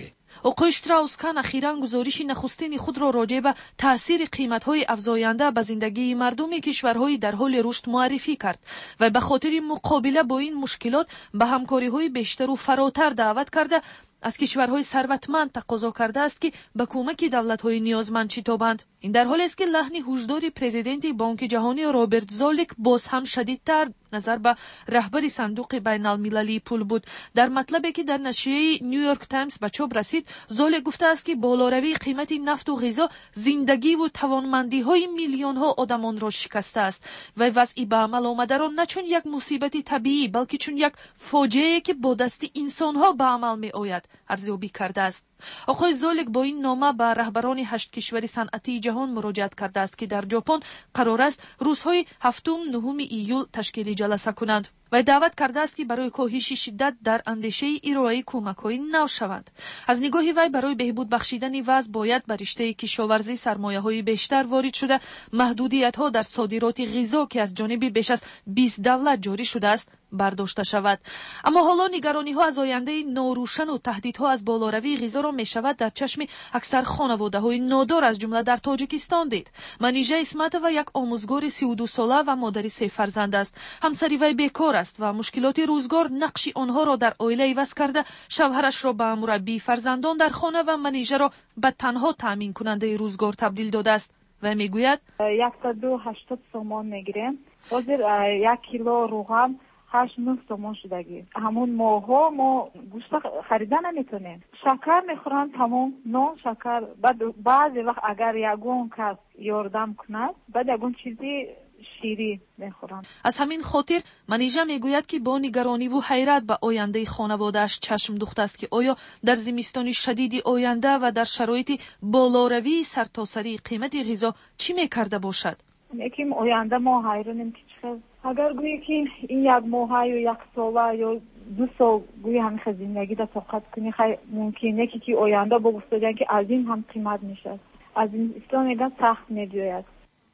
آقای شتراوس-کان اخیراً گزارش نخستین خود را راجع به تاثیر قیمت‌های افزاینده به زندگی مردم کشورهای در حال رشد معرفی کرد و به خاطر مقابله با این مشکلات به همکاری‌های بیشتر و فراتر دعوت کرده از کشورهای ثروتمند تقاضا کرده است که به کمک دولت‌های نیازمند شتابند. این در حالی است که لحن هشدار پرزیدنت بانک جهانی رابرت زالک باز هم شدیدتر نظر به رهبر صندوق بین المللی پول بود. در مطلبی که در نشریه نیویورک تایمز به چاپ رسید، زالک گفته است که بالاروی قیمت نفت و غذا زندگی و توانمندی‌های میلیون‌ها آدمان را شکسته است و وضعی به عمل آمده را نه چون یک مصیبت طبیعی بلکه چون یک فاجعه که با دست انسان‌ها به عمل می‌آید ارزیابی کرده است. آقای زالک با این نامه به رهبران هشت کشور صنعتی جهان مراجعت کرده است که در ژاپن قرار است روزهای هفتم نهم ایول تشکیل جلسه کنند و دعوت کرده است که برای کاهش شدت در اندیشه ارائه کمک‌های نو شوند. از نگاه وی برای بهبود بخشیدن وضع باید بر رشته کشاورزی سرمایه‌های بیشتر وارد شده، محدودیت‌ها در صادرات غذا که از جانب بیش از بیست دولت جاری شده است برداشته شود. اما حالا نگرانی‌ها از آینده ناروشن و تهدیدها از بالاروی غذا را می‌شود در چشم اکثر خانواده‌های نادار از جمله در تاجیکستان دید. منیژه اسمتова یک آموزگار سی و دو ساله و مادر سه فرزند است. همسری وی بیکار است و مشکلات روزگار نقش آنها را در عائله عوض کرده، شوهرش را به مربی فرزندان در خانه و منیژه را به تنها تامین کننده روزگار تبدیل داده است. و میگوید صد و هشتاد تومان میگیریم. حاضر یک کیلو روغن هشت نه تومان شدگی. همون ماها ما گوشت خریدن نمیتونیم. شکر میخورن تمام، نان شکر. بعد بعضی وقت اگر یگون کس یاردم کند بعد یگون چیزی شیری میخورن. از همین خاطر منیژه میگوید که با نگرانی و حیرت به آینده خانواده‌اش چشم دوخته است که آیا در زمستان شدید آینده و در شرایط بالاروی سرتاسری قیمت غذا چی میکرده باشد؟ یکیم آینده ما حیرانیم که چقدر اگر گویی که این یک ماه یا یک سال یا دو سال گویی همین زندگی در طاقت کنی، خیلی ممکنه که که آینده با گفتگن که از این هم قیمت میشه، از این اسلام میگن سخت میجوید.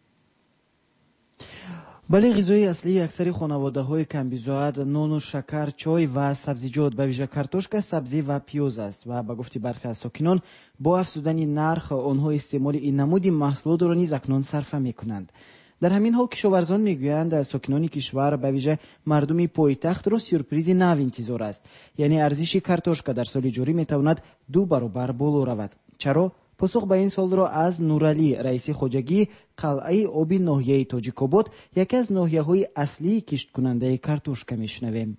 بله، غذای اصلی اکثر خانواده‌های کمبیزاد نان و شکر، چای و سبزیجات به ویژه کارتوشک، سبزی و پیاز است و به گفته برخی از ساکنان با افزودن نرخ آنها استعمال این نمود محصولات را نیز اکنون صرفه می‌کنند. در همین حال کشاورزان میگویند ساکنان کشور به ویژه مردم پایتخت را سورپریز نو انتظار است، یعنی ارزش کارتوشک در سال جاری میتواند دو برابر بالا رود. چرا؟ پاسخ به این سوال را از نورعلی رئیس خوجگی قلعه آبی ناحیه تاجیک‌آباد، یکی از ناحیه‌های اصلی کشت کننده کارتوشک میشنویم.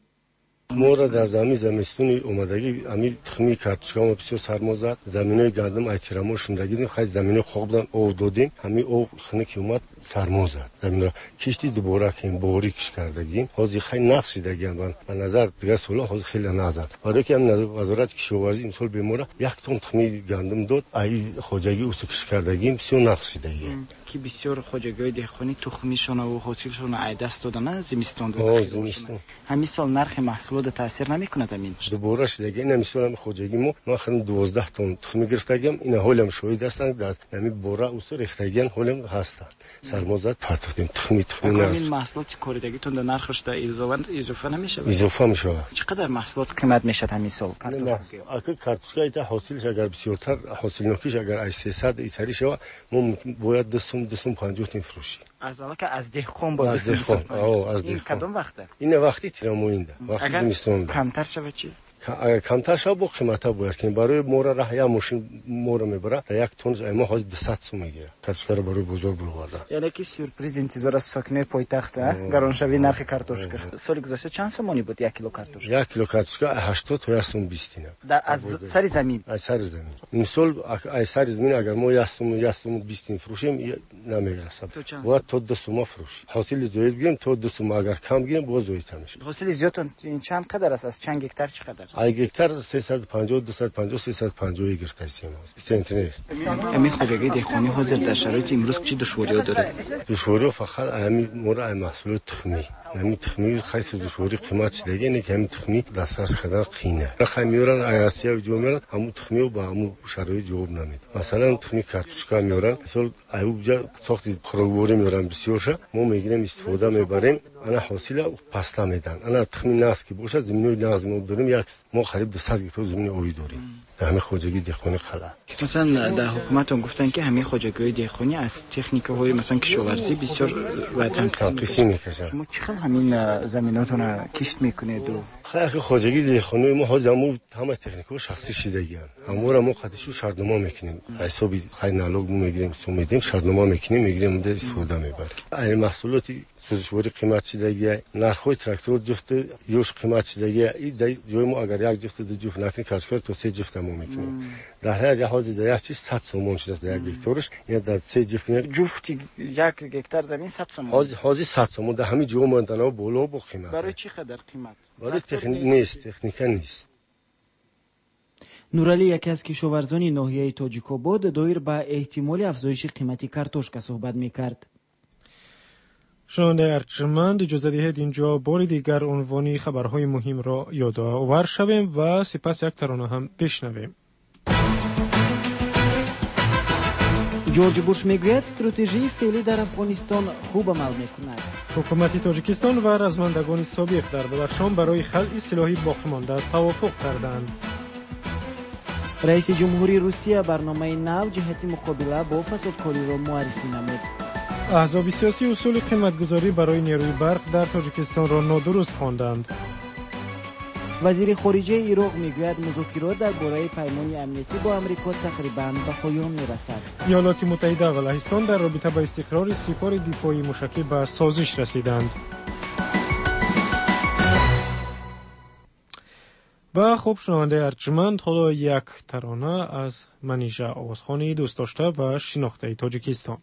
ما را در زمین زمستونی اومدگی امی تخمی کارتوشکا ما بسیار سرما زد. زمینای گندم ایترامو شوندگی خیلی زمینای خوب بودن، او دادیم همین او خنه که اومد سرما زد. زمین را کشتی دوباره که این باری کش کردگیم حاضر خیلی نقصی دگیم من به نظر دیگه سولا حاضر خیلی نظر برای که هم وزارت کشاورزی امسال به ما یک تن تخمی گندم داد. ای خوجگی اوس کش کردگیم بسیار نقصی دگیم که بسیار خوجگای دهخانی تخمیشون و حاصلشون ای دست دادن زمستون دادن. همین سال نرخ محصولات تاثیر نمیکنه همین دوباره شدگی نمیسوام خوجگی مو ما خن دوازده تن تخمی گرفتگیم. این حالم شوید هستند در همین بورا اوس ریختگین حالم هستند. سرمازت پرتاختیم تخمی تخمی نه. این محصولات کاریدگیتون در نرخش در اضافه اضافه نمیشه؟ اضافه میشه. چقدر محصولات قیمت میشه همین سال کارتوشک؟ اگه کارتوشک ایت حاصلش اگر بسیارتر حاصل نکیش اگر ای سیصد ایتری شو ما باید دسم دسم پنجاه تن فروشی. از حالا که از دهقان با از دهقان آه از دهقان. این کدوم وقته؟ این وقتی تراموینده وقتی زمستون کمتر شود چی؟ اگر کمتر شود با قیمتا باید که برای مورا راه یا ماشین مورا میبره تا یک تن ما حاضر دویست سوم میگیره. کارتوشک رو برای بزرگ برورده. یعنی که سورپریز انتظار از ساکنه پایتخت گران شوی نرخ کارتوشک. سال گذشته چند سومانی بود یک کیلو کارتوشک؟ یک کیلو کارتوشک هشتاد تا یک بیست نه. از سر زمین. از سر زمین. این سال از سر زمین اگر ما یک سوم یک سوم بیست فروشیم نمیرسه. باید تا دو سوم فروش. حاصل زیاد بگیریم تا دو سوم اگر کم بگیریم باز زیاد میشه. حاصل زیاد چند قدر است؟ از چند هکتار چقدر؟ یک هکتار سیصد و پنجاه دویست و پنجاه سیصد و پنجاه گرفته است. سنتنر. همین خوجگی دهقانی حاضر در شرایط امروز چی دشواری‌ها داره؟ دشواری فقط همین مورد محصولات تخمی. همین تخمی خیلی سوزشواری قیمت شده نه که همین تخمی دسترس کردن قینه رخای میورن آیاسیا و جومرن همون تخمی و با همون شرایط جواب نمید مثلا تخمی کارتوشکا میورن مثلا ایوجا ساختی خرواری میورن بسیارش ما میگیریم استفاده میبریم انا حاصل پستا میدن انا تخمی ناس که باشه زمینوی ناز ما داریم یک ما قریب دویست هکتار زمین اوی داریم در همه خواجگی دهقانی خلا مثلا در حکومت هم گفتن که همه خواجگی دهقانی از تکنیک‌های مثلا کشاورزی بسیار وطن تنقیسی میکشن شما چقدر همین زمیناتون کشت میکنید و خیلی خواجگی دهقانی ما حاضرمو همه تکنیک‌ها شخصی شدگی ان همه را ما قدشو شرطنامه میکنیم حسابی خیلی نالوگ میگیریم سو میدیم شرطنامه میکنیم میگیریم اونجا استفاده میبریم این محصولاتی سوزشواری قیمت شدگی نرخ‌های تراکتور جفت یوش قیمت شدگی این جای ما اگر یک جفت دو جفت نکنیم کارشکار تو سه جفت ما میکنیم در هر یه حاضر در یک چیز صد سومون شده در یک هکتارش یا در سه جفت جفت یک هکتار زمین صد سومون حاضر حاضر صد سومون در همین جای ما انتنا بالا با قیمت برای چی قدر قیمت برای تکنیک نیست تکنیک نیست نورالی یکی از کشاورزان ناحیه تاجیک‌آباد دایر به احتمال افزایش قیمت کارتوشکا صحبت میکرد. شنونده ارجمند اجازه دهید اینجا بار دیگر عنوانی خبرهای مهم را یادآور شویم و سپس یک ترانه هم بشنویم. جورج بوش میگوید استراتژی فعلی در افغانستان خوب عمل میکند. حکومت تاجیکستان و رزمندگان سابق در بدخشان برای خلع سلاح باقی مانده توافق کردند. رئیس جمهوری روسیه برنامه نو جهت مقابله با فسادکاری را معرفی نمود. احزاب سیاسی اصول قیمتگذاری برای نیروی برق در تاجیکستان را نادرست خواندند. وزیر خارجه عراق میگوید مذاکرات درباره پیمان امنیتی با آمریکا تقریباً به پایان میرسد. ایالات متحده و لهستان در رابطه با استقرار سپاه دفاعی مشکی به سازش رسیدند. با خوب شنونده ارجمند حالا یک ترانه از منیژه آوازخوانی دوست داشته و شناخته تاجیکستان.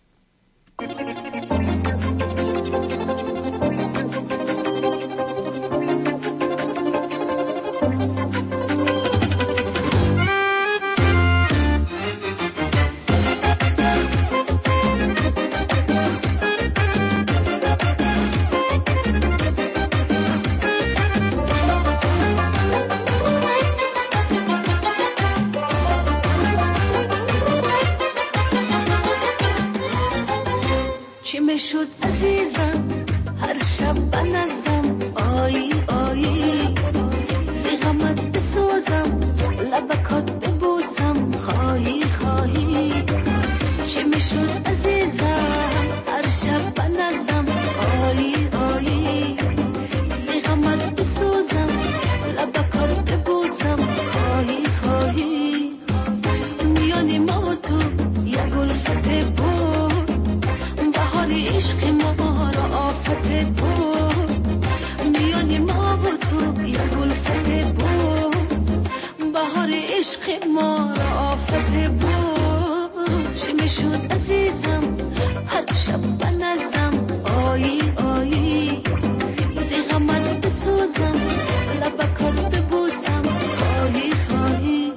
شد عزیزم هر شب بنزدم آیی آیی زی غمت بسوزم لبکات ببوسم خواهی خواهی چی میشد عزیزم هر شب بنزدم آیی آیی زی غمت بسوزم لبکات ببوسم خواهی خواهی میانی ما تو یا گلفت بود عشق ما را آفت بود میانی ما و تو یا گلفت بود بهار عشق ما را آفت بود چی میشد عزیزم هر شب بنزدم آیی آیی زی غمت بسوزم لبکات ببوسم خواهی خواهی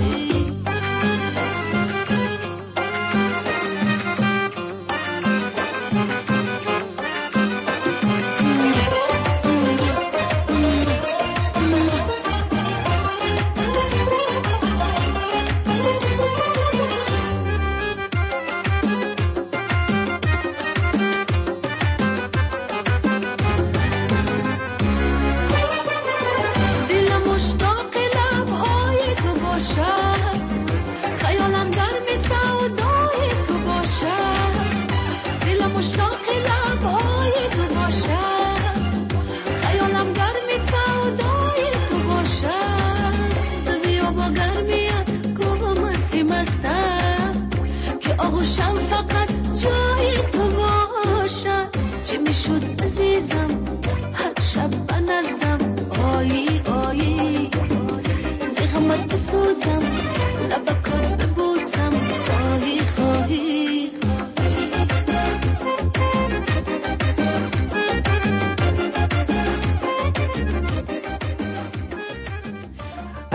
آغوشم فقط جای تو باشد چی میشد عزیزم هر شب بنزدم آیی آیی زی غمت بسوزم لبکات ببوسم خواهی خواهی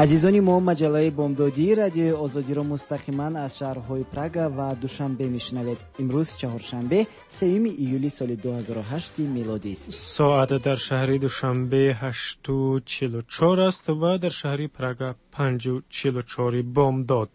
азизони мо, маҷаллаи бомдодӣ радиои озодиро мустақиман аз шаҳрҳои Прага ва Душанбе мешунавед. имрӯз чаҳоршанбе сеюми июли соли ду ҳазору ҳашт милодист. соат дар шаҳри Душанбе ҳашту чилу чор аст ва дар шаҳри Прага панҷу чилу чори бомдод.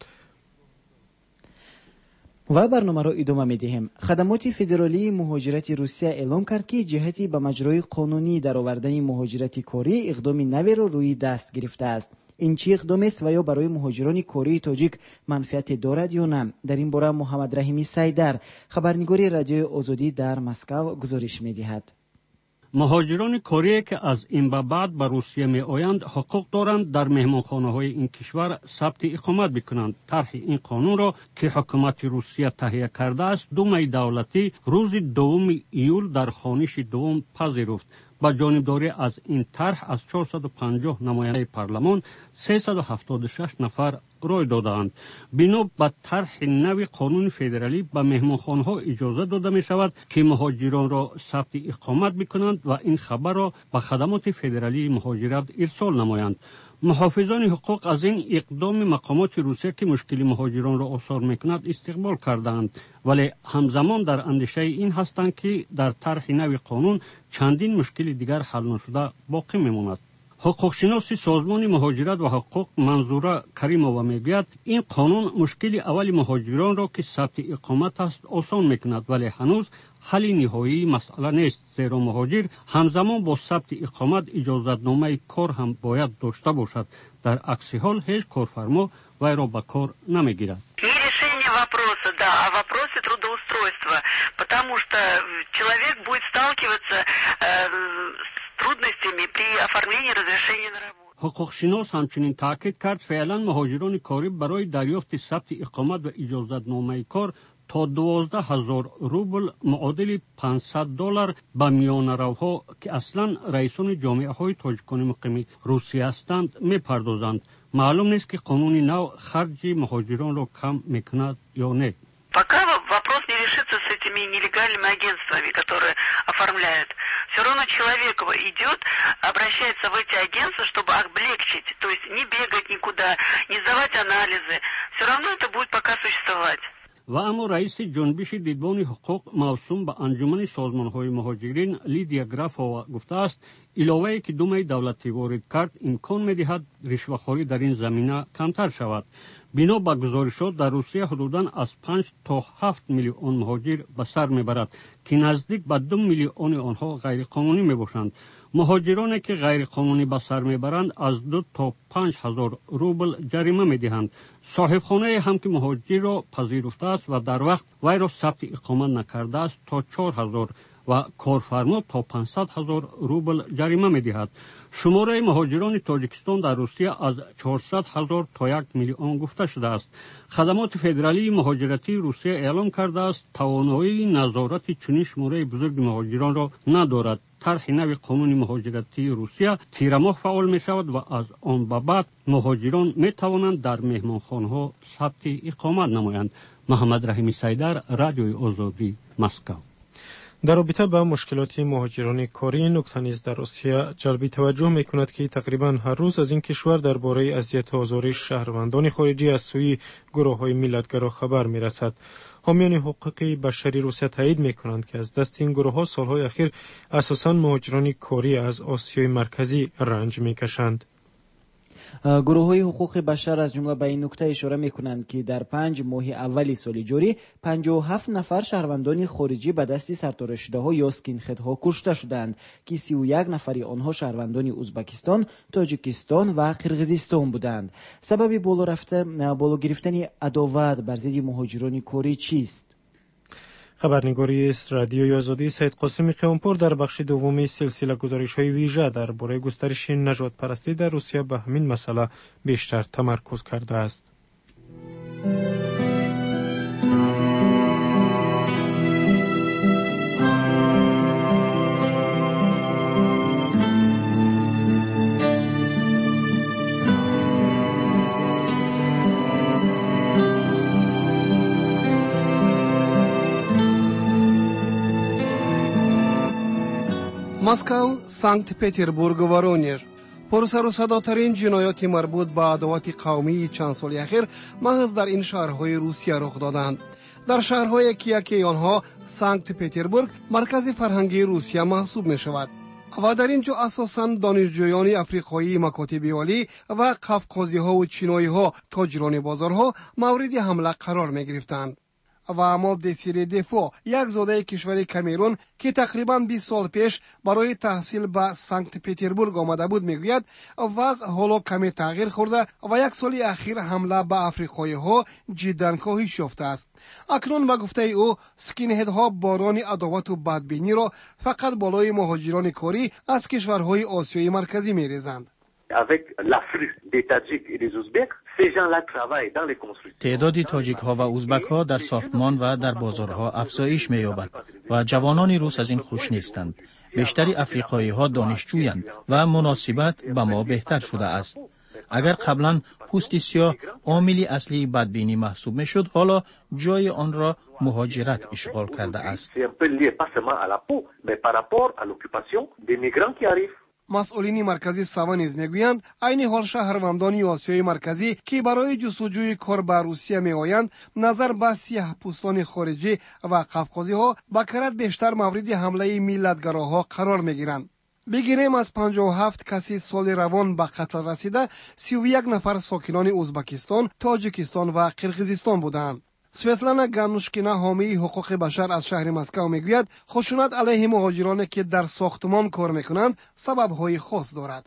ва барномаро идома медиҳем. хадамоти федералии муҳоҷирати Русия эълон кард, ки ҷиҳати ба маҷрои қонунӣ даровардани муҳоҷирати корӣ иқдоми наверо рӯи даст гирифтааст. ин чӣ иқдомест ва ё барои муҳоҷирони кории тоҷик манфиате дорад ё на? дар ин бора Муҳаммад Раҳими Сайдар, хабарнигори радиои Озодӣ дар Москав гузориш медиҳад. муҳоҷирони корие ки аз ин ба баъд ба Русия меоянд ҳуқуқ доранд дар меҳмонхонаҳои ин кишвар сабти иқомат бикунанд. тарҳи ин қонунро ки ҳукумати Русия таҳия кардааст, думаи давлатӣ рӯзи дуввуми июл дар хониши дуввум пазируфт. ба ҷонибдорӣ аз ин тарҳ аз чорсаду панҷоҳ намояндаи парлумон сесаду ҳафтоду шаш нафар рой додаанд. бино ба тарҳи нави қонуни федералӣ ба меҳмонхонаҳо иҷоза дода мешавад, ки муҳоҷиронро сабти иқомат бикунанд ва ин хабарро ба хадамоти федералии муҳоҷират ирсол намоянд. муҳофизони ҳуқуқ аз ин иқдоми мақомоти Русия, ки мушкили муҳоҷиронро осон мекунад, истиқбол кардаанд, вале ҳамзамон дар андешаи ин ҳастанд, ки дар тарҳи нави қонун чандин мушкили дигар ҳалнашуда боқӣ мемонад. ҳуқуқшиноси созмони муҳоҷират ва ҳуқуқ Манзура Каримова мегӯяд, ин қонун мушкили аввали муҳоҷиронро, ки сабти иқомат аст, осон мекунад, вале ҳанӯз ҳалли ниҳоии масъала нест, зеро муҳоҷир ҳамзамон бо сабти иқомат иҷозатномаи кор ҳам бояд дошта бошад. дар акси ҳол ҳеҷ корфармо вайро ба кор намегирад. Не решение вопроса, да, а вопросе трудоустройства, потому что человек будет сталкиваться э, с трудностями при оформлении разрешения на работу. ҳуқуқшинос ҳамчунин таъкид кард, феълан муҳоҷирони корӣ барои дарёфти сабти иқомат ва иҷозатномаи кор то дувоздаҳ ҳазор рубл муодили панҷсад доллар ба миёнаравҳо, ки аслан раисони ҷомеаҳои тоҷикони муқими Русия ҳастанд, мепардозанд. маълум нест, ки қонуни нав харҷи муҳоҷиронро кам мекунад ё не. Пока вопрос не решится с этими нелегальными агентствами, которые оформляют. Все равно человек идет, обращается в эти агентства, чтобы облегчить, то есть не бегать никуда, не сдавать анализы. Все равно это будет пока существовать. ва аммо раиси ҷунбиши дидбони ҳуқуқ мавсум ба анҷумани созмонҳои муҳоҷирин Лидия Графова гуфтааст, иловае ки думаи давлатӣ ворид кард имкон медиҳад ришвахорӣ дар ин замина камтар шавад. бино ба гузоришот дар Русия ҳудудан аз панҷ то ҳафт миллион муҳоҷир ба сар мебарад, ки наздик ба ду миллиони онҳо ғайриқонунӣ мебошанд. муҳоҷироне ки ғайриқонунӣ ба сар мебаранд аз ду то панҷ ҳазор рубл ҷарима медиҳанд. соҳибхонае ҳам ки муҳоҷирро пазируфтааст ва дар вақт вайро сабти иқомат накардааст, то чор ҳазор ва корфармо то панҷсад ҳазор рубл ҷарима медиҳад. шумораи муҳоҷирони Тоҷикистон дар Русия аз чорсад ҳазор то як миллион гуфта шудааст. хадамоти федералии муҳоҷиратии Русия эълон кардааст, тавоноии назорати чунин шумораи бузурги муҳоҷиронро надорад. тарҳи нави қонуни муҳоҷиратии Русия тирамоҳ фаъол мешавад ва аз он ба баъд муҳоҷирон метавонанд дар меҳмонхонаҳо сабти иқомат намоянд. Муҳаммад Раҳими Сайдар, радиои Озодӣ, Москав. дар робита ба мушкилоти муҳоҷирони корӣ нукта низ дар Русия ҷалби таваҷҷӯҳ мекунад, ки тақрибан ҳар рӯз аз ин кишвар дар бораи азияту озори шаҳрвандони хориҷӣ аз сӯи гурӯҳҳои миллатгаро хабар мерасад. ҳомиёни ҳуқуқи башари Русия таъид мекунанд, ки аз дасти ин гурӯҳҳо солҳои ахир асосан муҳоҷирони корӣ аз Осиёи марказӣ ранҷ мекашанд. гурӯҳҳои ҳуқуқи башар аз ҷумла ба ин нукта ишора мекунанд, ки дар панҷ моҳи аввали соли ҷорӣ панҷоҳу ҳафт нафар шаҳрвандони хориҷӣ ба дасти сарторашудаҳо ё скинхедҳо кушта шуданд, ки си у як нафари онҳо шаҳрвандони Узбекистон, Тоҷикистон ва Қирғизистон буданд. сабаби боло гирифтани адоват бар зидди муҳоҷирони корӣ чист? хабарнигори радиои Озодӣ Саид Қосими Қиёнпур дар бахши дуввуми силсила гузоришҳои вижа дар бораи густариши нажодпарастӣ дар Русия ба ҳамин масъала бештар тамаркуз кардааст. Москва, Санкт-Петербург, Воронеж. پرسر و صداترین جنایات مربوط به عداوت قومی چند سال اخیر محض در این شهرهای روسیه رخ دادند. در شهرهای که یکی آنها سانکت پتربورگ مرکز فرهنگی روسیه محسوب می شود و در اینجا اساساً دانشجویان افریقایی مکاتب عالی و قفقازی ها و چینایی ها تاجران بازارها مورد حمله قرار می گرفتند. و اما دسیری دفو، یک زاده کشور کامرون که تقریباً بیست سال پیش برای تحصیل به سانکت پتربورگ آمده بود میگوید وضع حالا کمی تغییر خورده و یک سال اخیر حمله به افریقایی ها جداً کاهش یافته است. اکنون به گفته او سکینهد ها باران عداوت و بدبینی را فقط بالای مهاجران کاری از کشورهای آسیای مرکزی میریزند. تعداد تاجیک ها و ازبک ها در ساختمان و در بازارها افزایش می‌یابد و جوانان روس از این خوش نیستند. بیشتری افریقایی ها دانشجویند و مناسبت به ما بهتر شده است. اگر قبلا پوست سیاه عاملی اصلی بدبینی محسوب میشد، حالا جای آن را مهاجرت اشغال کرده است. مسئولین مرکزی سوا نیز میگویند عین حال شهروندان آسیای مرکزی که برای جستجوی کار به روسیه میآیند نظر به سیاه پوستان خارجی و قفقازی ها به کرد بیشتر مورد حمله ملتگراها قرار میگیرند. بگیریم از پنجاه و هفت کسی سال روان به قتل رسیده، سی و یک نفر ساکنان ازبکستان، تاجیکستان و قرقیزستان بودند. سویتلانا گانوشکینا حامی حقوق بشر از شهر مسکو میگوید خشونت علیه مهاجرانی که در ساختمان کار میکنند سبب‌های خاص دارد.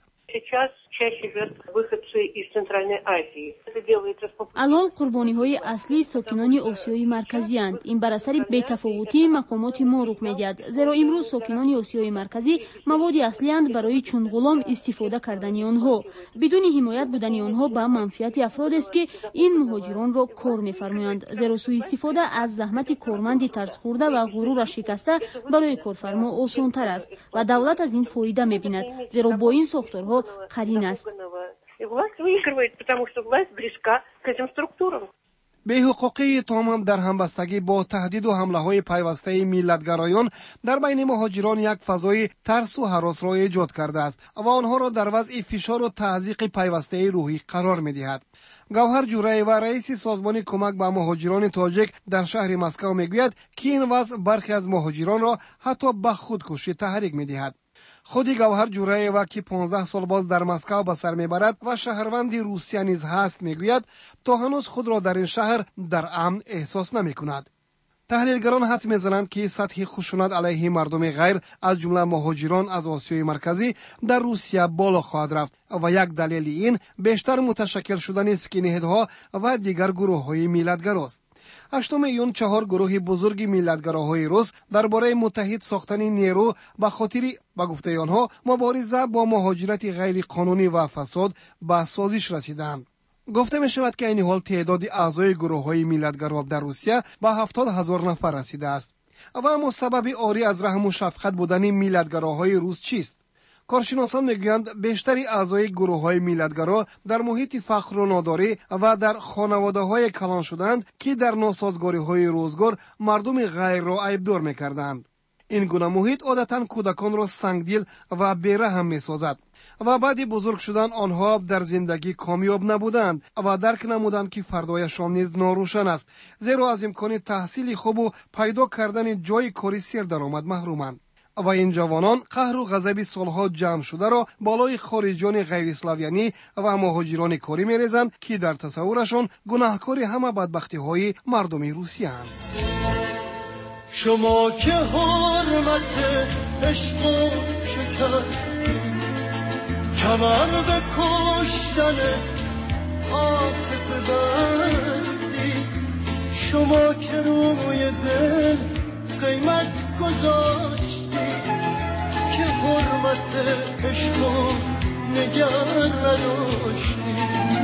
الان قربانی‌های اصلی ساکنان آسیای مرکزی اند. این بر اثر بی‌تفاوتی مقامات ما رخ می‌دهد، زیرا امروز ساکنان آسیای مرکزی مواد اصلی اند برای چون غلام استفاده کردن آنها. بدون حمایت بودن آنها به منفعت افراد است که این مهاجران را کار می‌فرمایند، زیرا سوء استفاده از زحمت کارمند ترس خورده و غرور شکسته برای کارفرما آسان‌تر است و دولت از این فایده می‌بیند، زیرا با این ساختارها قرین است. به حقوقی تمام در همبستگی با تهدید و حمله های پیوسته ملتگرایان در بین مهاجران یک فضای ترس و هراس را ایجاد کرده است و آنها را در وضع فشار و تضییق پیوسته روحی قرار می دهد. گوهر جورایی و رئیس سازمان کمک به مهاجران تاجیک در شهر مسکو می گوید که این وضع برخی از مهاجران را حتی به خودکشی تحریک می دهد. خودی گوهر جورایوا که پانزده سال باز در مسکو به سر میبرد و شهروند روسیه نیز هست میگوید تا هنوز خود را در این شهر در امن احساس نمیکند. تحلیلگران حدس میزنند که سطح خشونت علیه مردم غیر از جمله مهاجران از آسیای مرکزی در روسیه بالا خواهد رفت و یک دلیل این بیشتر متشکل شدن اسکینهدها و دیگر گروه های ملتگراست. هشتم ایون چهار گروه بزرگ ملتگراهای روس درباره متحد ساختن نیرو به خاطر به گفته آنها مبارزه با مهاجرت غیر قانونی و فساد به سازش رسیدند. گفته می شود که این حال تعداد اعضای گروه های ملتگرا در روسیه به هفتاد هزار نفر رسیده است. و اما سبب عاری از رحم و شفقت بودن ملتگراهای روس چیست؟ کارشناسان میگویند بیشتری اعضای گروه های ملتگرا در محیط فقر و ناداری و در خانواده های کلان شدند که در ناسازگاری های روزگار مردم غیر را عیبدار میکردند. این گونه محیط عادتا کودکان را سنگدل و بی‌رحم میسازد و بعد بزرگ شدن آنها در زندگی کامیاب نبودند و درک نمودند که فردایشان نیز ناروشن است، زیرا از امکان تحصیل خوب و پیدا کردن جای کاری سیر درآمد محرومند. و این جوانان قهر و غضب سالها جمع شده را بالای خارجیان غیر اسلاویانی و مهاجران کاری می‌ریزند که در تصورشان گناهکار همه بدبختی های مردم روسیه اند. شما که حرمت عشق و شکستی، کمر به کشتن آصف بستی، شما که روی دل قیمت گذاشتی که حرمت عشق و نگر نداشتی.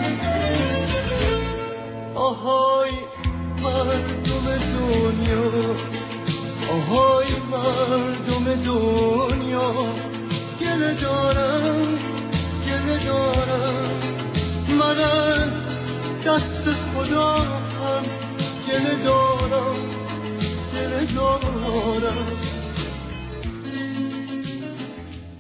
آهای مردم دنیا، آهای مردم دنیا، گله دارم گله دارم، من از دست خدا هم گله دارم گله دارم.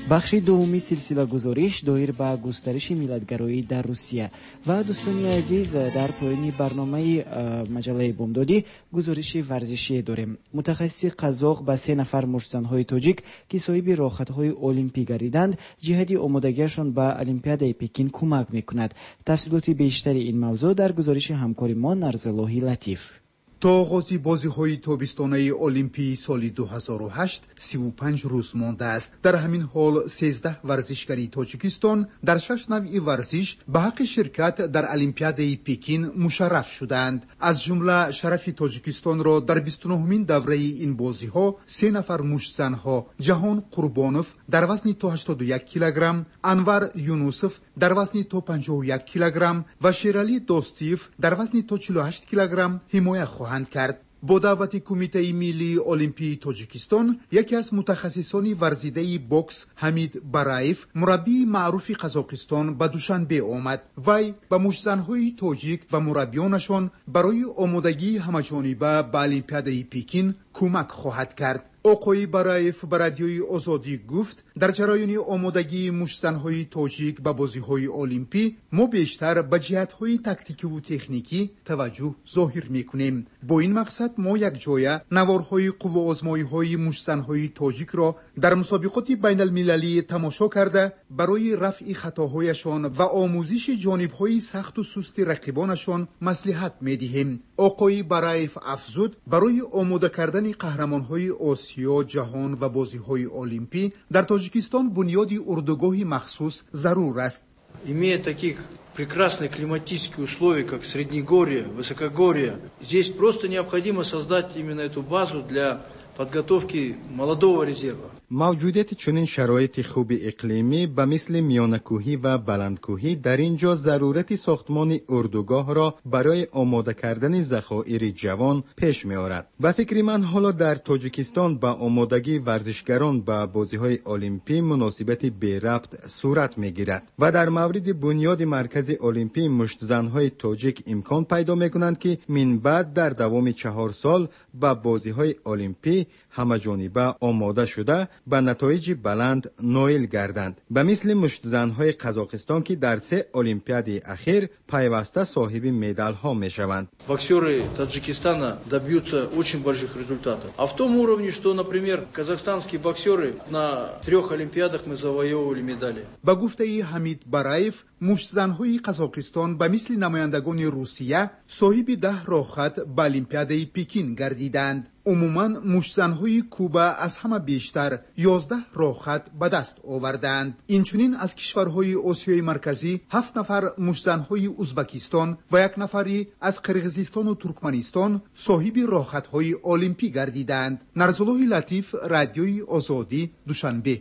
بخش دومی سلسله گزارش دایر به گسترش میلادگرایی در روسیه. و دوستان عزیز، در پایان برنامه مجله بامدادی گزارش ورزشی داریم. متخصص قزاق به سه نفر مشتزن‌های تاجیک که صاحب راحت‌های المپی گردیدند جهت آمادگیشان به المپیاد پکین کمک می‌کند. تفصیلات بیشتر این موضوع در گزارش همکار ما نرزاللهی لطیف. تا آغاز بازی‌های تابستانه المپی سال دو هزار و هشت سی و پنج روز مانده است. در همین حال سیزده ورزشکاری تاجیکستان در شش نوع ورزش به حق شرکت در المپیاد پکین مشرف شدند. از جمله شرف تاجیکستان را در بیست و نهمین دوره این بازی‌ها سه نفر مشت‌زن‌ها جهان قربانوف در وزن تا هشتاد و یک کیلوگرم، انور یونوسف در وزن تا پنجاه و یک کیلوگرم و شیرالی دوستیف در وزن تا چهل و هشت کیلوگرم حمایت خواهند کرد. با دعوت کمیته ملی المپی تاجیکستان یکی از متخصصان ورزیده بوکس حمید برایف مربی معروف قزاقستان به دوشنبه آمد. وی به مشتزن‌های تاجیک و مربیانشان برای آمادگی همه‌جانبه به المپیاد پکین کمک خواهد کرد. آقای برایف به رادیوی آزادی گفت در جریان آمادگی مشتزن‌های تاجیک به بازی‌های المپی ما بیشتر به جهت‌های تاکتیکی و تکنیکی توجه ظاهر می‌کنیم. با این مقصد ما یک جایه نوارهای قوه آزمایی‌های مشتزن‌های تاجیک را در مسابقات بین‌المللی تماشا کرده برای رفع خطاهایشان و آموزش جانب‌های سخت و سست رقیبانشان مصلحت می‌دهیم. آقای برایف افزود برای آماده کردن قهرمان‌های آسیا، جهان و بازی‌های المپی در تاجیکستان بنیادی اردوگاهی مخصوص ضرور است. Имея таких прекрасных климатических условий, как Среднегорье, Высокогорье, здесь просто необходимо создать именно эту базу для подготовки молодого резерва. موجودیت چنین شرایط خوب اقلیمی به مثل میانکوهی و بلندکوهی در اینجا ضرورت ساختمان اردوگاه را برای آماده کردن ذخایر جوان پیش می آورد. به فکر من حالا در تاجیکستان با آمادگی ورزشگران به بازی‌های المپی مناسبت بی ربط صورت می گیرد و در مورد بنیاد مرکز المپی مشتزن‌های تاجیک امکان پیدا می کنند که من بعد در دوام چهار سال به بازی‌های المپی همه‌جانبه آماده شده به نتایج بلند نائل گردند. به مثل مشتزن‌های قزاقستان که در سه المپیاد اخیر پیوسته صاحب مدال ها می شوند. Боксеры Таджикистана добьются очень больших результатов. А в том уровне, что, например, казахстанские боксеры на трех олимпиадах мы завоевывали медали. با گفته حمید برایف مشتزن‌های قزاقستان به مثل نمایندگان روسیه صاحب ده راحت به المپیاد پکین گردیدند. عموماً مشتزن‌های کوبا از همه بیشتر یازده راحت به دست آوردند. اینچنین از کشورهای آسیای مرکزی هفت نفر مشتزن‌های ازبکستان و یک نفری از قرقیزستان و ترکمنستان صاحب راحت‌های المپی گردیدند. نرزاللهی لطیف، رادیوی آزادی، دوشنبه.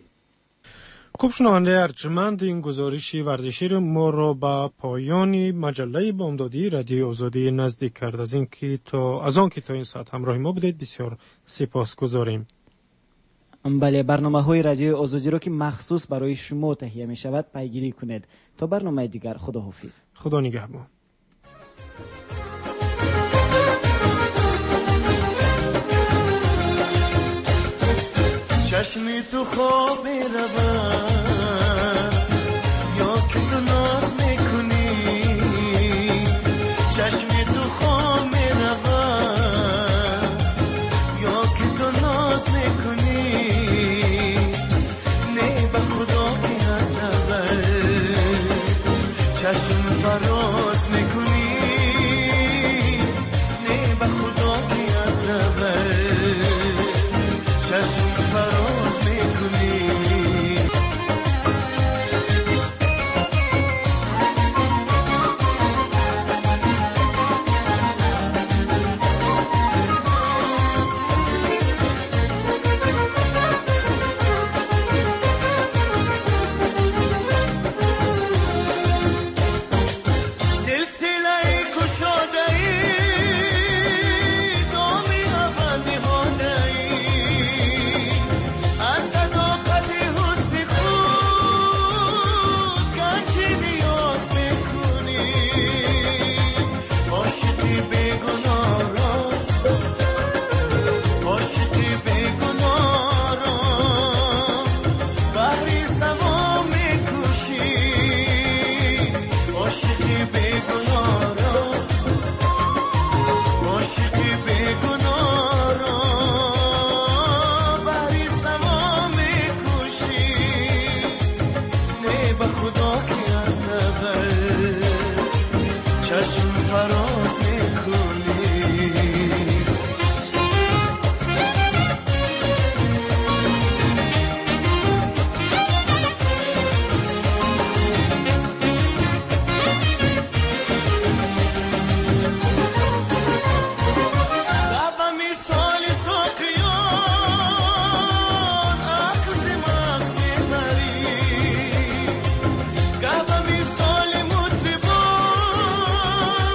خوب شنونده ارجمند، این گزارش ورزشی ما را به پایان مجله بامدادی رادیوی آزادی نزدیک کرد. از این که تا از آن که تا این ساعت همراه ما بودید بسیار سپاسگزاریم. بله، برنامه های رادیوی آزادی را که مخصوص برای شما تهیه می شود پیگیری کنید. تا برنامه دیگر، خداحافظ. خدا نگهبان. چشمی تو خواب می روم یا که تو ناز میکنی، چشمی تو خواب می روم یا که تو ناز میکنی، نه به خدا که از اول چشم فراز میکنی، نه به خدا که از اول چشم فراز میکنی. چشم فراز میکنی